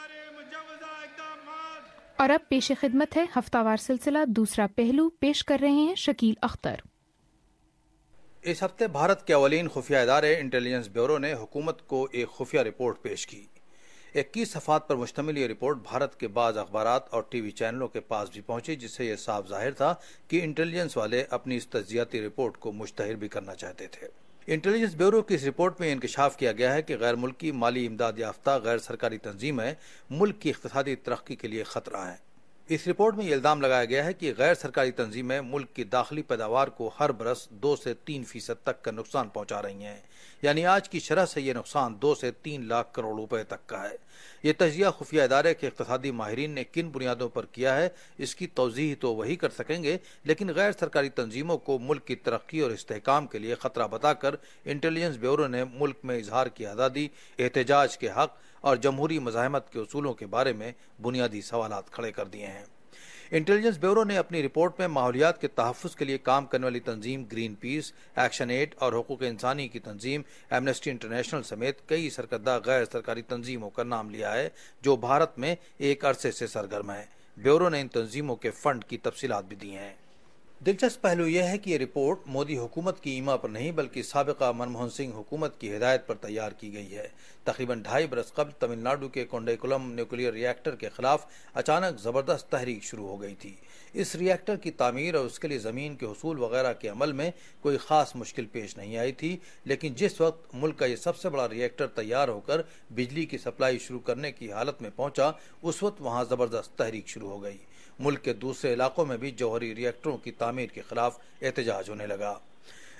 اور اب پیش خدمت ہے ہفتہ وار سلسلہ دوسرا پہلو، پیش کر رہے ہیں شکیل اختر۔ اس ہفتے بھارت کے اولین خفیہ ادارے انٹیلیجنس بیورو نے حکومت کو ایک خفیہ رپورٹ پیش کی۔ اکیس صفحات پر مشتمل یہ رپورٹ بھارت کے بعض اخبارات اور ٹی وی چینلوں کے پاس بھی پہنچی، جس سے یہ صاف ظاہر تھا کہ انٹیلیجنس والے اپنی اس تجزیاتی رپورٹ کو مشتہر بھی کرنا چاہتے تھے۔ انٹیلیجنس بیورو کی اس رپورٹ میں انکشاف کیا گیا ہے کہ غیر ملکی مالی امداد یافتہ غیر سرکاری تنظیمیں ملک کی اقتصادی ترقی کے لیے خطرہ ہیں۔ اس رپورٹ میں یہ الزام لگایا گیا ہے کہ غیر سرکاری تنظیمیں ملک کی داخلی پیداوار کو ہر برس دو سے تین فیصد تک کا نقصان پہنچا رہی ہیں، یعنی آج کی شرح سے یہ نقصان دو سے تین لاکھ کروڑ روپے تک کا ہے۔ یہ تجزیہ خفیہ ادارے کے اقتصادی ماہرین نے کن بنیادوں پر کیا ہے اس کی توضیح تو وہی کر سکیں گے، لیکن غیر سرکاری تنظیموں کو ملک کی ترقی اور استحکام کے لیے خطرہ بتا کر انٹیلیجنس بیورو نے ملک میں اظہار کی آزادی، احتجاج کے حق اور جمہوری مزاحمت کے اصولوں کے بارے میں بنیادی سوالات کھڑے کر دیے ہیں۔ انٹیلیجنس بیورو نے اپنی رپورٹ میں ماحولیات کے تحفظ کے لیے کام کرنے والی تنظیم گرین پیس، ایکشن ایڈ اور حقوق انسانی کی تنظیم ایمنسٹی انٹرنیشنل سمیت کئی سرکردہ غیر سرکاری تنظیموں کا نام لیا ہے جو بھارت میں ایک عرصے سے سرگرم ہیں۔ بیورو نے ان تنظیموں کے فنڈ کی تفصیلات بھی دی ہیں۔ دلچسپ پہلو یہ ہے کہ یہ رپورٹ مودی حکومت کی ایما پر نہیں بلکہ سابقہ منموہن سنگھ حکومت کی ہدایت پر تیار کی گئی ہے۔ تقریباً ڈھائی برس قبل تمل ناڈو کے کونڈیکولم نیوکلیئر ری ایکٹر کے خلاف اچانک زبردست تحریک شروع ہو گئی تھی۔ اس ری ایکٹر کی تعمیر اور اس کے لیے زمین کے حصول وغیرہ کے عمل میں کوئی خاص مشکل پیش نہیں آئی تھی، لیکن جس وقت ملک کا یہ سب سے بڑا ری ایکٹر تیار ہو کر بجلی کی سپلائی شروع کرنے کی حالت میں پہنچا، اس وقت وہاں زبردست تحریک شروع ہو گئی۔ ملک کے دوسرے علاقوں میں بھی جوہری ری ایکٹروں کی تعمیر کے خلاف احتجاج ہونے لگا۔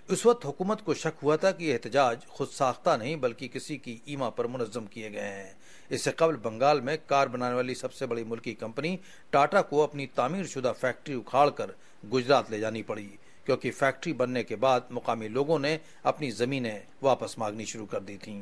اس وقت حکومت کو شک ہوا تھا کہ یہ احتجاج خود ساختہ نہیں بلکہ کسی کی ایما پر منظم کیے گئے ہیں۔ اس سے قبل بنگال میں کار بنانے والی سب سے بڑی ملکی کمپنی ٹاٹا کو اپنی تعمیر شدہ فیکٹری اکھاڑ کر گجرات لے جانی پڑی، کیونکہ فیکٹری بننے کے بعد مقامی لوگوں نے اپنی زمینیں واپس مانگنی شروع کر دی تھیں۔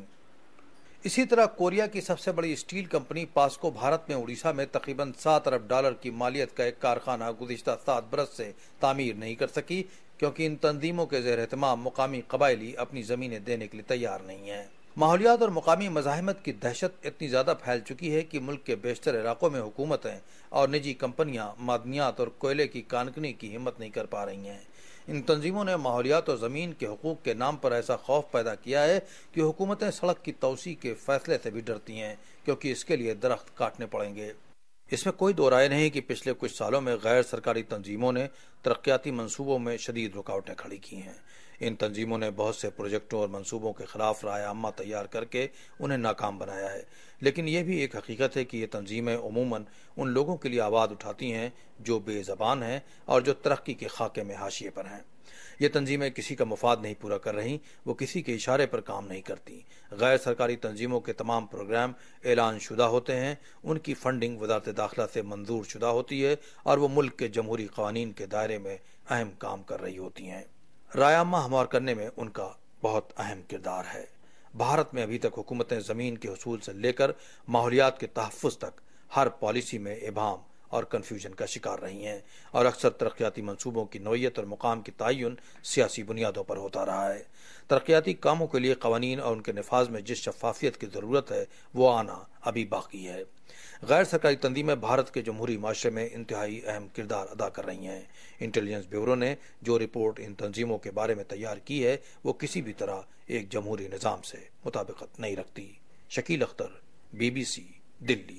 اسی طرح کوریا کی سب سے بڑی اسٹیل کمپنی پاسکو بھارت میں اڑیسہ میں تقریباً سات ارب ڈالر کی مالیت کا ایک کارخانہ گزشتہ سات برس سے تعمیر نہیں کر سکی، کیونکہ ان تنظیموں کے زیر اہتمام مقامی قبائلی اپنی زمینیں دینے کے لیے تیار نہیں ہیں۔ ماحولیات اور مقامی مزاحمت کی دہشت اتنی زیادہ پھیل چکی ہے کہ ملک کے بیشتر علاقوں میں حکومتیں اور نجی کمپنیاں معدنیات اور کوئلے کی کانکنی کی ہمت نہیں کر پا رہی ہیں۔ ان تنظیموں نے ماحولیات اور زمین کے حقوق کے نام پر ایسا خوف پیدا کیا ہے کہ حکومتیں سڑک کی توسیع کے فیصلے سے بھی ڈرتی ہیں، کیونکہ اس کے لیے درخت کاٹنے پڑیں گے۔ اس میں کوئی دو رائے نہیں کہ پچھلے کچھ سالوں میں غیر سرکاری تنظیموں نے ترقیاتی منصوبوں میں شدید رکاوٹیں کھڑی کی ہیں۔ ان تنظیموں نے بہت سے پروجیکٹوں اور منصوبوں کے خلاف رائے عامہ تیار کر کے انہیں ناکام بنایا ہے، لیکن یہ بھی ایک حقیقت ہے کہ یہ تنظیمیں عموماً ان لوگوں کے لیے آواز اٹھاتی ہیں جو بے زبان ہیں اور جو ترقی کے خاکے میں حاشیے پر ہیں۔ یہ تنظیمیں کسی کا مفاد نہیں پورا کر رہی، وہ کسی کے اشارے پر کام نہیں کرتی۔ غیر سرکاری تنظیموں کے تمام پروگرام اعلان شدہ ہوتے ہیں، ان کی فنڈنگ وزارت داخلہ سے منظور شدہ ہوتی ہے اور وہ ملک کے جمہوری قوانین کے دائرے میں اہم کام کر رہی ہوتی ہیں۔ رائے عامہ ہموار کرنے میں ان کا بہت اہم کردار ہے۔ بھارت میں ابھی تک حکومتیں زمین کے حصول سے لے کر ماحولیات کے تحفظ تک ہر پالیسی میں ابہام اور کنفیوژن کا شکار رہی ہیں، اور اکثر ترقیاتی منصوبوں کی نوعیت اور مقام کی تعین سیاسی بنیادوں پر ہوتا رہا ہے۔ ترقیاتی کاموں کے لیے قوانین اور ان کے نفاذ میں جس شفافیت کی ضرورت ہے وہ آنا ابھی باقی ہے۔ غیر سرکاری تنظیمیں بھارت کے جمہوری معاشرے میں انتہائی اہم کردار ادا کر رہی ہیں۔ انٹیلیجنس بیورو نے جو رپورٹ ان تنظیموں کے بارے میں تیار کی ہے وہ کسی بھی طرح ایک جمہوری نظام سے مطابقت نہیں رکھتی۔ Shakeel Akhtar, B B C, Delhi.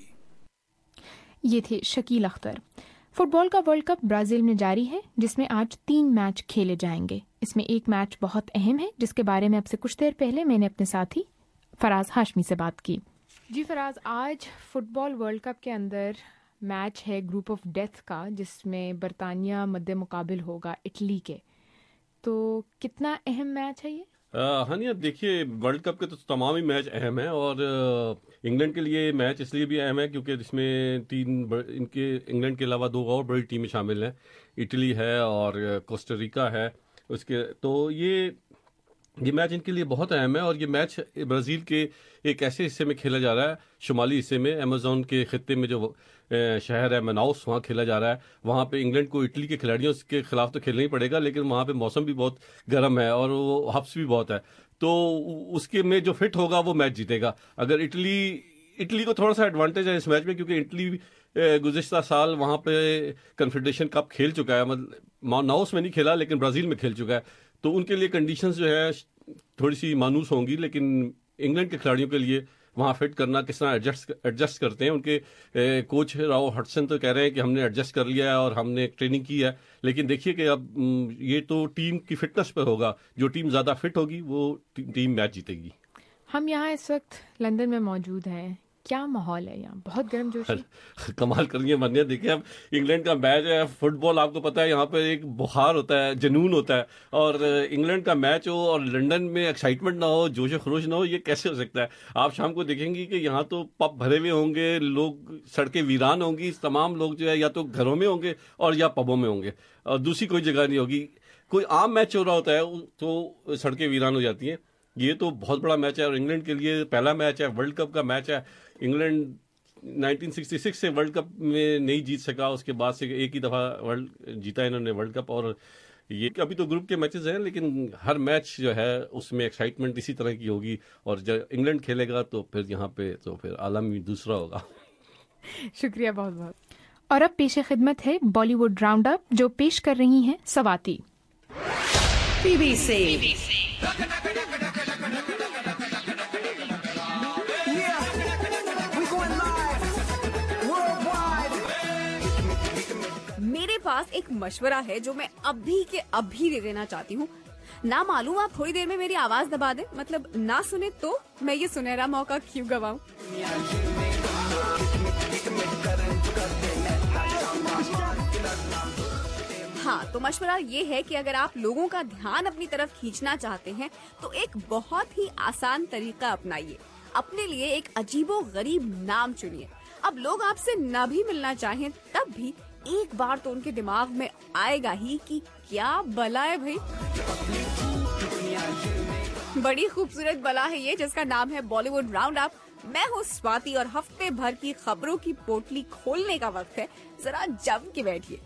یہ تھے شکیل اختر۔ فٹ بال کا ورلڈ کپ برازیل میں جاری ہے، جس میں آج تین میچ کھیلے جائیں گے۔ اس میں ایک میچ بہت اہم ہے جس کے بارے میں اب سے کچھ دیر پہلے میں نے اپنے ساتھی فراز ہاشمی سے بات کی۔ جی فراز، آج فٹ بال ورلڈ کپ کے اندر میچ ہے گروپ آف ڈیتھ کا، جس میں برطانیہ مد مقابل ہوگا اٹلی کے، تو کتنا اہم میچ ہے یہ؟ ہاں دیکھیے، ورلڈ کپ کے تو تمام ہی میچ اہم ہیں، اور انگلینڈ کے لیے میچ اس لیے بھی اہم ہے کیونکہ اس میں تین ان کے انگلینڈ کے علاوہ دو اور بڑی ٹیمیں شامل ہیں، اٹلی ہے اور کوسٹاریکا ہے اس کے، تو یہ یہ میچ ان کے لیے بہت اہم ہے۔ اور یہ میچ برازیل کے ایک ایسے حصے میں کھیلا جا رہا ہے، شمالی حصے میں، ایمیزون کے خطے میں جو شہر ہے مناؤس، وہاں کھیلا جا رہا ہے۔ وہاں پہ انگلینڈ کو اٹلی کے کھلاڑیوں کے خلاف تو کھیلنا ہی پڑے گا، لیکن وہاں پہ موسم بھی بہت گرم ہے اور وہ ہبس بھی بہت ہے، تو اس کے میں جو فٹ ہوگا وہ میچ جیتے گا۔ اگر اٹلی اٹلی کو تھوڑا سا ایڈوانٹیج ہے اس میچ میں، کیونکہ اٹلی گزشتہ سال وہاں پہ کنفیڈریشن کپ کھیل چکا ہے، مطلب ناؤس میں نہیں کھیلا لیکن برازیل میں کھیل چکا ہے، تو ان کے لیے کنڈیشنز جو ہے تھوڑی سی مانوس ہوں گی۔ لیکن انگلینڈ کے کھلاڑیوں کے لیے وہاں فٹ کرنا کس طرح ایڈجسٹ ایڈجسٹ کرتے ہیں، ان کے کوچ راؤ ہٹسن تو کہہ رہے ہیں کہ ہم نے ایڈجسٹ کر لیا ہے اور ہم نے ٹریننگ کی ہے، لیکن دیکھیے کہ اب یہ تو ٹیم کی فٹنس پہ ہوگا، جو ٹیم زیادہ فٹ ہوگی وہ ٹیم میچ جیتے گی۔ ہم یہاں اس وقت لندن میں موجود ہیں، کیا ماحول ہے یہاں؟ بہت گرم جوش ہے، کمال کر رہی ہے منیا۔ دیکھیں اب انگلینڈ کا میچ ہے، فٹ بال آپ کو پتا ہے یہاں پہ ایک بخار ہوتا ہے، جنون ہوتا ہے، اور انگلینڈ کا میچ ہو اور لندن میں ایکسائٹمنٹ نہ ہو، جوش و خروش نہ ہو، یہ کیسے ہو سکتا ہے؟ آپ شام کو دیکھیں گی کہ یہاں تو پب بھرے ہوئے ہوں گے، لوگ سڑکیں ویران ہوں گی، تمام لوگ جو ہے یا تو گھروں میں ہوں گے اور یا پبوں میں ہوں گے، اور دوسری کوئی جگہ نہیں ہوگی۔ کوئی عام میچ ہو رہا ہوتا ہے تو سڑکیں ویران ہو جاتی ہیں۔ یہ تو بہت بڑا میچ ہے اور انگلینڈ کے لیے پہلا میچ ہے، ورلڈ کپ کا میچ ہے۔ انگلینڈ نائنٹین سکسٹی سکس سے ورلڈ کپ میں نہیں جیت سکا، اس کے بعد سے ایک ہی دفعہ ورلڈ جیتا انہوں نے ورلڈ کپ، اور یہ ابھی تو گروپ کے میچز ہیں لیکن ہر میچ جو ہے اس میں ایکسائٹمنٹ اسی طرح کی ہوگی، اور جب انگلینڈ کھیلے گا تو پھر یہاں پہ تو پھر عالم دوسرا ہوگا۔ شکریہ بہت بہت۔ اور اب پیش خدمت ہے بالی ووڈ راؤنڈ اپ، جو پیش کر رہی ہیں سواتی۔ بی بی سی میرے پاس ایک مشورہ ہے جو میں ابھی کے ابھی دے دینا چاہتی ہوں۔ نہ معلوم آپ تھوڑی دیر میں میری آواز دبا دیں، مطلب نہ سنیں تو میں یہ سنہرا موقع کیوں گواؤں۔ ہاں تو مشورہ یہ ہے کہ اگر آپ لوگوں کا دھیان اپنی طرف کھینچنا چاہتے ہیں تو ایک بہت ہی آسان طریقہ اپنائیے. اپنے لیے ایک عجیب و غریب نام چنیے. اب لوگ آپ سے نہ بھی ملنا چاہیں تب بھی ایک بار تو ان کے دماغ میں آئے گا ہی کہ کیا بلا ہے بھائی. بڑی خوبصورت بلا ہے یہ جس کا نام ہے بالی ووڈ راؤنڈ اپ. میں ہوں سواتی اور ہفتے بھر کی خبروں کی پوٹلی کھولنے کا وقت ہے. ذرا جم کے بیٹھیے.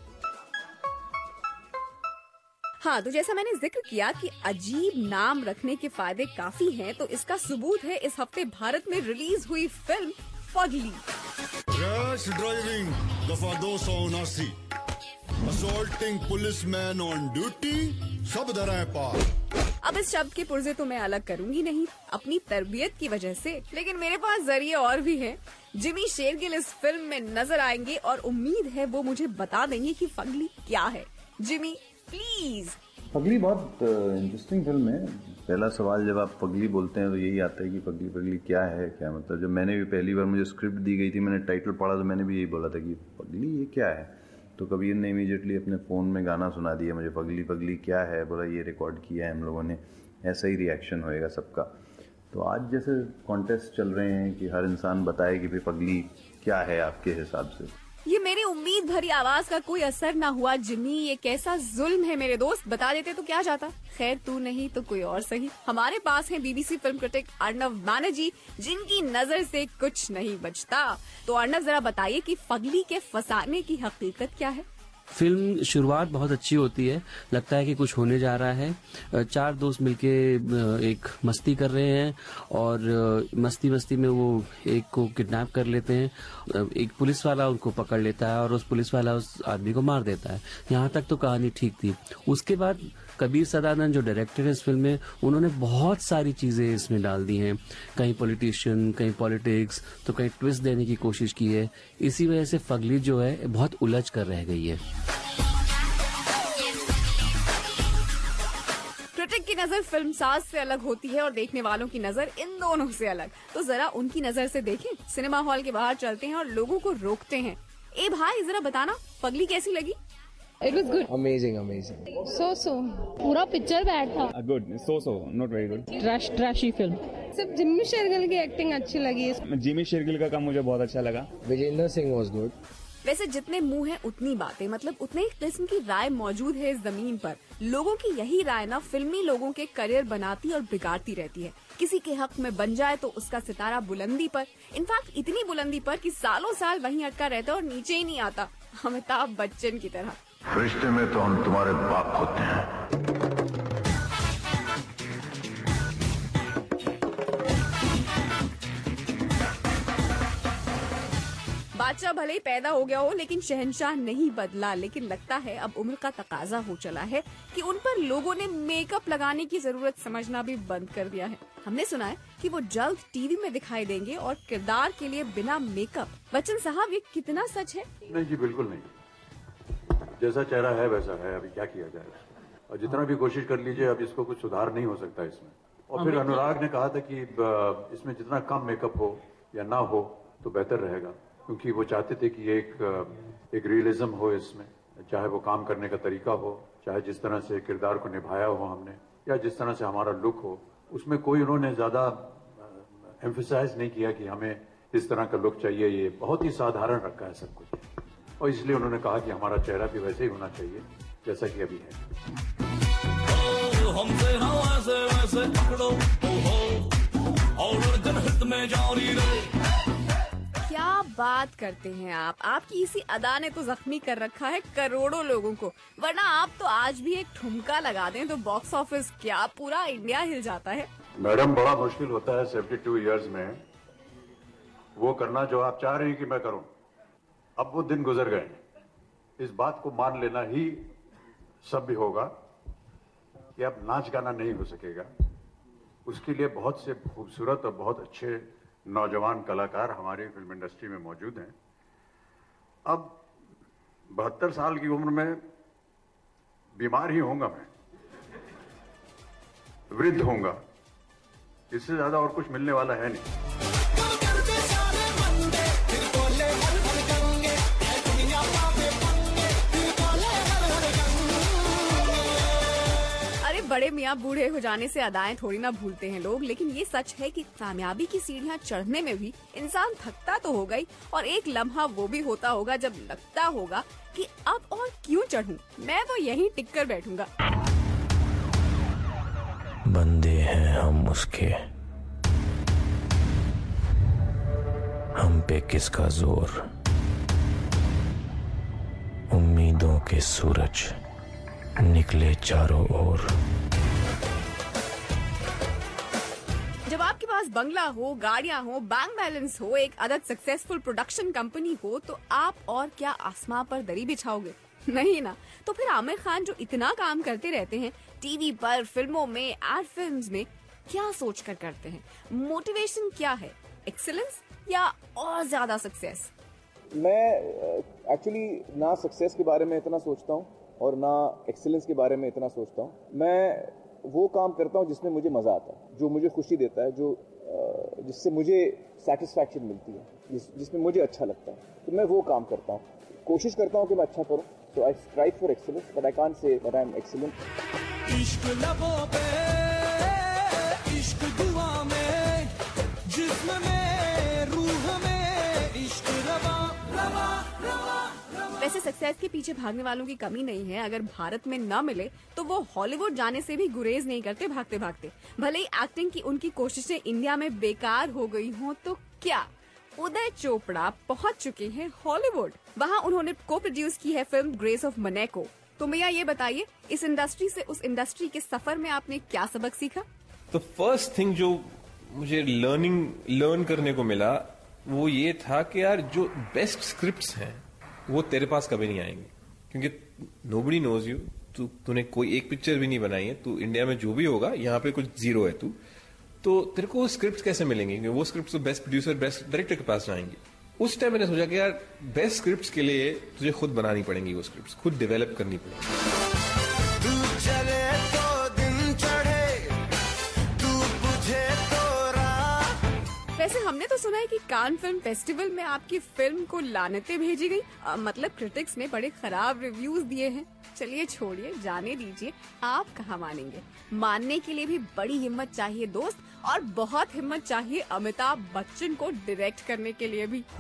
ہاں تو جیسا میں نے ذکر کیا کہ عجیب نام رکھنے کے فائدے کافی ہیں تو اس کا ثبوت ہے اس ہفتے بھارت میں ریلیز ہوئی فلم فگلی. ریش ڈرائیونگ دفعہ دو سو اناسی اسالٹنگ پولیس مین آن ڈیوٹی سب درائیں پار. اب اس شبد کے پرزے تو میں الگ کروں گی نہیں اپنی تربیت کی وجہ سے, لیکن میرے پاس ذریعے اور بھی ہیں. جمی شیرگل اس فلم میں نظر آئیں گے اور امید ہے وہ مجھے بتا دیں گے کہ فگلی کیا ہے. جمی پلیز. پگلی بہت انٹرسٹنگ فلم ہے. پہلا سوال جب آپ پگلی بولتے ہیں تو یہی آتا ہے کہ پگلی پگلی کیا ہے, کیا مطلب. جب میں نے بھی پہلی بار مجھے اسکرپٹ دی گئی تھی میں نے ٹائٹل پڑھا تو میں نے بھی یہی بولا تھا کہ پگلی یہ کیا ہے. تو کبیر نے امیجیٹلی اپنے فون میں گانا سنا دیا مجھے, پگلی پگلی کیا ہے, بولا یہ ریکارڈ کیا ہے ہم لوگوں نے, ایسا ہی ری ایکشن ہوئے گا سب کا. تو آج جیسے کانٹیسٹ چل رہے ہیں کہ ہر انسان بتائے کہ بھائی پگلی کیا ہے آپ کے حساب سے. یہ میری امید بھری آواز کا کوئی اثر نہ ہوا. جمی یہ کیسا ظلم ہے میرے دوست, بتا دیتے تو کیا جاتا. خیر تو نہیں تو کوئی اور صحیح. ہمارے پاس ہیں B B C film critic Arnav Banerjee جن کی نظر سے کچھ نہیں بچتا. تو ارنو ذرا بتائیے کہ فگلی کے فسانے کی حقیقت کیا ہے. فلم شروعات بہت اچھی ہوتی ہے, لگتا ہے کہ کچھ ہونے جا رہا ہے. چار دوست مل کے ایک مستی کر رہے ہیں اور مستی مستی میں وہ ایک کو کڈنیپ کر لیتے ہیں. ایک پولیس والا ان کو پکڑ لیتا ہے اور اس پولیس والا اس آدمی کو مار دیتا ہے. یہاں تک تو کہانی ٹھیک تھی. اس کے بعد کبیر سدانند جو ڈائریکٹر ہے اس فلم میں, انہوں نے بہت ساری چیزیں اس میں ڈال دی ہیں. کہیں پولیٹیشین, کہیں پالیٹکس, تو کہیں ٹویسٹ دینے کی کوشش کی ہے. اسی وجہ سے فگلی جو ہے بہت الجھ کر رہ گئی ہے. کرٹک کی نظر فلم ساز سے الگ ہوتی ہے اور دیکھنے والوں کی نظر ان دونوں سے الگ. تو ذرا ان کی نظر سے دیکھیں. سنیما ہال کے باہر چلتے ہیں اور لوگوں کو روکتے ہیں. اے بھائی ذرا بتانا فگلی کیسی لگی. It was good. Amazing, amazing. So so. پورا پکچر بیڈ تھا. Good, so so, not very good. Trash, trashy film. صرف جمی شیرگل کی ایکٹنگ اچھی لگی. جمی شیرگل کا کام مجھے بہت اچھا لگا. Vijender Singh was good. ویسے جتنے منہ ہیں اتنی باتیں, مطلب اتنے ہی قسم کی رائے موجود ہے اس زمین پر. لوگوں کی یہی رائے نا فلمی لوگوں کے کریئر بناتی اور بگاڑتی رہتی ہے. کسی کے حق میں بن جائے تو اس کا ستارہ بلندی پر, انفیکٹ اتنی بلندی پر کہ سالوں سال وہیں اٹکا رہتا اور نیچے ہی نہیں آتا, امیتابھ بچن کی طرح. رشتے میں تو ہم تمہارے باپ ہوتے ہیں. بادشاہ بھلے ہی پیدا ہو گیا ہو لیکن شہنشاہ نہیں بدلا. لیکن لگتا ہے اب عمر کا تقاضا ہو چلا ہے کہ ان پر لوگوں نے میک اپ لگانے کی ضرورت سمجھنا بھی بند کر دیا ہے. ہم نے سنا ہے کہ وہ جلد ٹی وی میں دکھائی دیں گے اور کردار کے لیے بنا میک اپ. بچن صاحب یہ کتنا سچ ہے؟ نہیں جی بالکل نہیں. جیسا چہرہ ہے ویسا ہے, ابھی کیا کیا جائے. اور جتنا بھی کوشش کر لیجئے اب اس کو کچھ سدھار نہیں ہو سکتا اس میں. اور پھر انوراگ نے کہا تھا کہ اس میں جتنا کم میک اپ ہو یا نہ ہو تو بہتر رہے گا, کیونکہ وہ چاہتے تھے کہ ایک ایک ریئلزم ہو اس میں, چاہے وہ کام کرنے کا طریقہ ہو, چاہے جس طرح سے کردار کو نبھایا ہو ہم نے, یا جس طرح سے ہمارا لک ہو. اس میں کوئی انہوں نے زیادہ ایمفیسائز نہیں کیا کہ ہمیں اس طرح کا لک چاہیے. یہ بہت ہی سادھارن رکھا ہے سب کچھ, اور اس لیے انہوں نے کہا کہ ہمارا چہرہ بھی ویسے ہی ہونا چاہیے جیسا کہ ابھی ہے. کیا بات کرتے ہیں آپ. آپ کی اسی ادا نے تو زخمی کر رکھا ہے کروڑوں لوگوں کو. ورنہ آپ تو آج بھی ایک ٹھمکا لگا دیں تو باکس آفس کیا پورا انڈیا ہل جاتا ہے. میڈم بڑا مشکل ہوتا ہے سیونٹی ٹو ایئرز میں وہ کرنا جو آپ چاہ رہے ہیں کہ میں کروں. اب وہ دن گزر گئے. اس بات کو مان لینا ہی سب بھی ہوگا کہ اب ناچ گانا نہیں ہو سکے گا. اس کے لیے بہت سے خوبصورت اور بہت اچھے نوجوان کلاکار ہماری فلم انڈسٹری میں موجود ہیں. اب بہتر سال کی عمر میں بیمار ہی ہوں گا, میں ورد ہوں گا, اس سے زیادہ اور کچھ ملنے والا ہے نہیں. बड़े मियाँ बूढ़े हो जाने से अदाएं थोड़ी ना भूलते हैं लोग, लेकिन ये सच है कि कामयाबी की सीढ़ियाँ चढ़ने में भी इंसान थकता तो होगा ही, और एक लम्हा वो भी होता होगा जब लगता होगा कि अब और क्यों चढ़ूं, मैं तो यहीं टिक कर बैठूंगा। बंदे हैं हम उसके, हम पे किसका जोर, उम्मीदों के सूरज निकले चारों ओर। जब आपके पास बंगला हो, गाड़ियां हो, बैंक बैलेंस हो, एक अदद सक्सेसफुल प्रोडक्शन कंपनी हो, तो आप और क्या आसमां पर दरी बिछाओगे? नहीं ना। तो फिर आमिर खान जो इतना काम करते रहते हैं टीवी पर, फिल्मों में, एड फिल्म्स में, क्या सोच कर करते हैं? मोटिवेशन क्या है? एक्सीलेंस या और ज्यादा सक्सेस? मैं एक्चुअली uh, ना सक्सेस के बारे में इतना सोचता हूँ और ना एक्सीलेंस के बारे में इतना सोचता हूँ। मैं वो काम करता हूँ जिसमें मुझे मज़ा आता है, जो मुझे खुशी देता है, जो uh, जिससे मुझे सेटिस्फैक्शन मिलती है, जिस जिसमें मुझे अच्छा लगता है, तो मैं वो काम करता हूँ। कोशिश करता हूँ कि मैं अच्छा करूँ, so I strive for excellence, but I can't say that I'm excellent. इश्क लबों पे, इश्क दुआ में, जिस्म में, रूह में, इश्क रवा, रवा, रवा, रवा। वैसे सक्सेस के पीछे भागने वालों की कमी नहीं है। अगर भारत में न मिले तो वो हॉलीवुड जाने से भी गुरेज नहीं करते भागते भागते। भले ही एक्टिंग की उनकी कोशिशें इंडिया में बेकार हो गई हों, तो क्या उदय चोपड़ा पहुंच चुके हैं हॉलीवुड। वहां उन्होंने को प्रोड्यूस की है फिल्म ग्रेस ऑफ मोनाको। तो भैया ये बताइए, इस इंडस्ट्री से उस इंडस्ट्री के सफर में आपने क्या सबक सीखा? तो फर्स्ट थिंग जो मुझे लर्निंग लर्न करने को मिला वो ये था कि यार जो बेस्ट स्क्रिप्ट्स हैं वो तेरे पास कभी नहीं आएंगे, क्योंकि नोबडी नोज यू। तू तूने कोई एक पिक्चर भी नहीं बनाई है, तू इंडिया में जो भी होगा यहाँ पे कुछ जीरो है तू, तो तेरे को स्क्रिप्ट कैसे मिलेंगे? क्योंकि वो स्क्रिप्ट तो बेस्ट प्रोड्यूसर, बेस्ट डायरेक्टर के पास आएंगी। उस टाइम मैंने सोचा कि यार बेस्ट स्क्रिप्ट्स के लिए तुझे खुद बनानी पड़ेंगी, वो स्क्रिप्ट्स खुद डेवलप करनी पड़ेंगी। वैसे हमने तो सुना है कि कान फिल्म फेस्टिवल में आपकी फिल्म को लानतें भेजी गई, आ, मतलब क्रिटिक्स ने बड़े खराब रिव्यूज दिए हैं। चलिए छोड़िए, जाने दीजिए, आप कहाँ मानेंगे। मानने के लिए भी बड़ी हिम्मत चाहिए दोस्त, और बहुत हिम्मत चाहिए अमिताभ बच्चन को डायरेक्ट करने के लिए भी।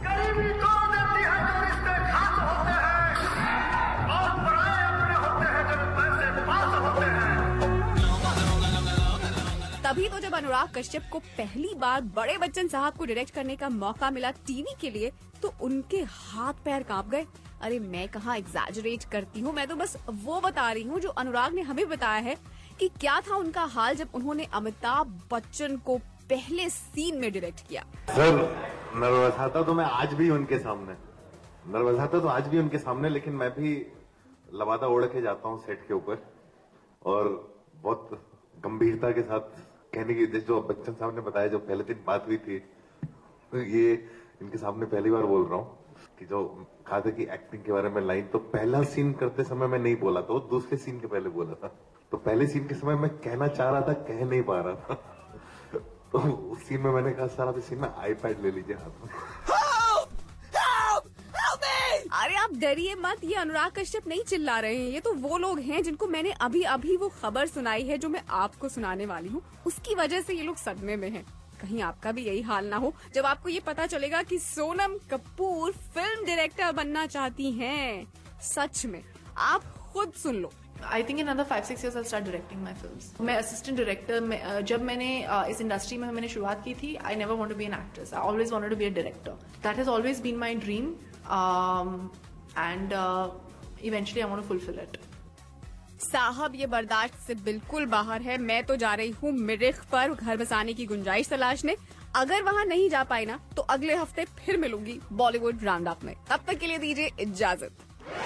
तभी तो जब अनुराग कश्यप को पहली बार बड़े बच्चन साहब को डायरेक्ट करने का मौका मिला टीवी के लिए, तो उनके हाथ पैर कांप गए। अरे मैं कहाँ एग्जैजरेट करती हूँ, मैं तो बस वो बता रही हूँ जो अनुराग ने हमें बताया है कि क्या था उनका हाल जब उन्होंने अमिताभ बच्चन को पहले सीन में डायरेक्ट किया। सर नर्वस आता तो मैं आज भी उनके सामने नर्वस आता तो आज भी उनके सामने लेकिन मैं भी लबादा ओढ़ के जाता हूँ सेट के ऊपर, और बहुत गंभीरता के साथ कहने की, जो बच्चन साहब ने बताया जो पहले दिन बात हुई थी, तो ये इनके सामने पहली बार बोल रहा हूँ कि जो कहा था कि एक्टिंग के बारे में लाइन, तो पहला सीन करते समय मैं नहीं बोला था, वो दूसरे सीन के पहले बोला था। तो पहले सीन के समय मैं कहना चाह रहा था, कह नहीं पा रहा था, तो उस सीन में मैंने कहा सर आप इस सीन में आईपैड ले लीजिए हाथ में। अरे आप डरिए मत, ये अनुराग कश्यप नहीं चिल्ला रहे हैं, ये तो वो लोग हैं जिनको मैंने अभी अभी वो खबर सुनाई है जो मैं आपको सुनाने वाली हूँ। उसकी वजह से ये लोग सदमे में हैं। कहीं आपका भी यही हाल ना हो जब आपको ये पता चलेगा कि सोनम कपूर फिल्म डायरेक्टर बनना चाहती हैं। सच में आप खुद सुन लो। I think in another five six years I start directing my films. मैं असिस्टेंट डायरेक्टर में, जब मैंने इस इंडस्ट्री में मैंने शुरुआत की थी, I never wanted to be an actress, I always wanted to be a director. That has always been my dream and eventually I want to fulfil it. साहब ये बर्दाश्त से बिल्कुल बाहर है। मैं तो जा रही हूँ मिरिख पर घर बसाने की गुंजाइश तलाशने। अगर वहाँ नहीं जा पाई ना तो अगले हफ्ते फिर मिलूंगी बॉलीवुड राउंड अप में। तब तक के लिए दीजिए इजाजत।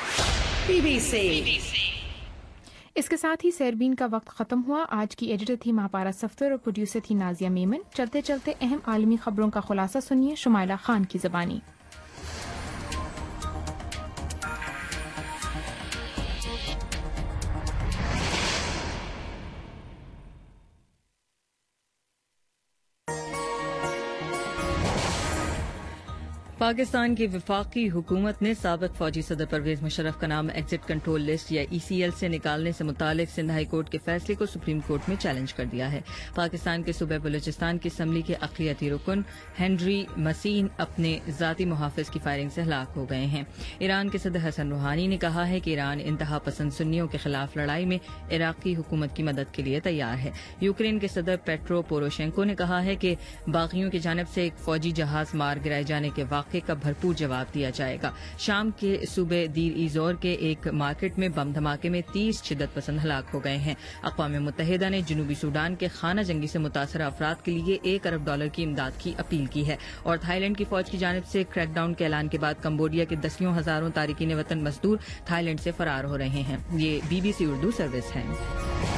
इसके साथ ही सैरबीन का वक्त खत्म हुआ। आज की एडिटर थी महापारा सफ्तर और प्रोड्यूसर थी नाजिया मेमन। चलते चलते अहम आलमी खबरों का खुलासा सुनिए शुमाइला खान की जबानी। پاکستان کی وفاقی حکومت نے سابق فوجی صدر پرویز مشرف کا نام ایگزٹ کنٹرول لسٹ یا ای سی ایل سے نکالنے سے متعلق سندھ ہائی کورٹ کے فیصلے کو سپریم کورٹ میں چیلنج کر دیا ہے. پاکستان کے صوبہ بلوچستان کی اسمبلی کے اقلیتی رکن ہنری مسین اپنے ذاتی محافظ کی فائرنگ سے ہلاک ہو گئے ہیں. ایران کے صدر حسن روحانی نے کہا ہے کہ ایران انتہا پسند سنیوں کے خلاف لڑائی میں عراقی حکومت کی مدد کے لیے تیار ہے. یوکرین کے صدر پیٹرو پوروشینکو نے کہا ہے کہ باغیوں کی جانب سے ایک فوجی جہاز مار گرائے جانے کے واقعے کا بھرپور جواب دیا جائے گا. شام کے صوبے دیر ایزور کے ایک مارکیٹ میں بم دھماکے میں تیس شدت پسند ہلاک ہو گئے ہیں. اقوام متحدہ نے جنوبی سوڈان کے خانہ جنگی سے متاثرہ افراد کے لیے ایک ارب ڈالر کی امداد کی اپیل کی ہے. اور تھائی لینڈ کی فوج کی جانب سے کریک ڈاؤن کے اعلان کے بعد کمبوڈیا کے دسیوں ہزاروں تارکین وطن مزدور تھائی لینڈ سے فرار ہو رہے ہیں. یہ B B C Urdu service ہے.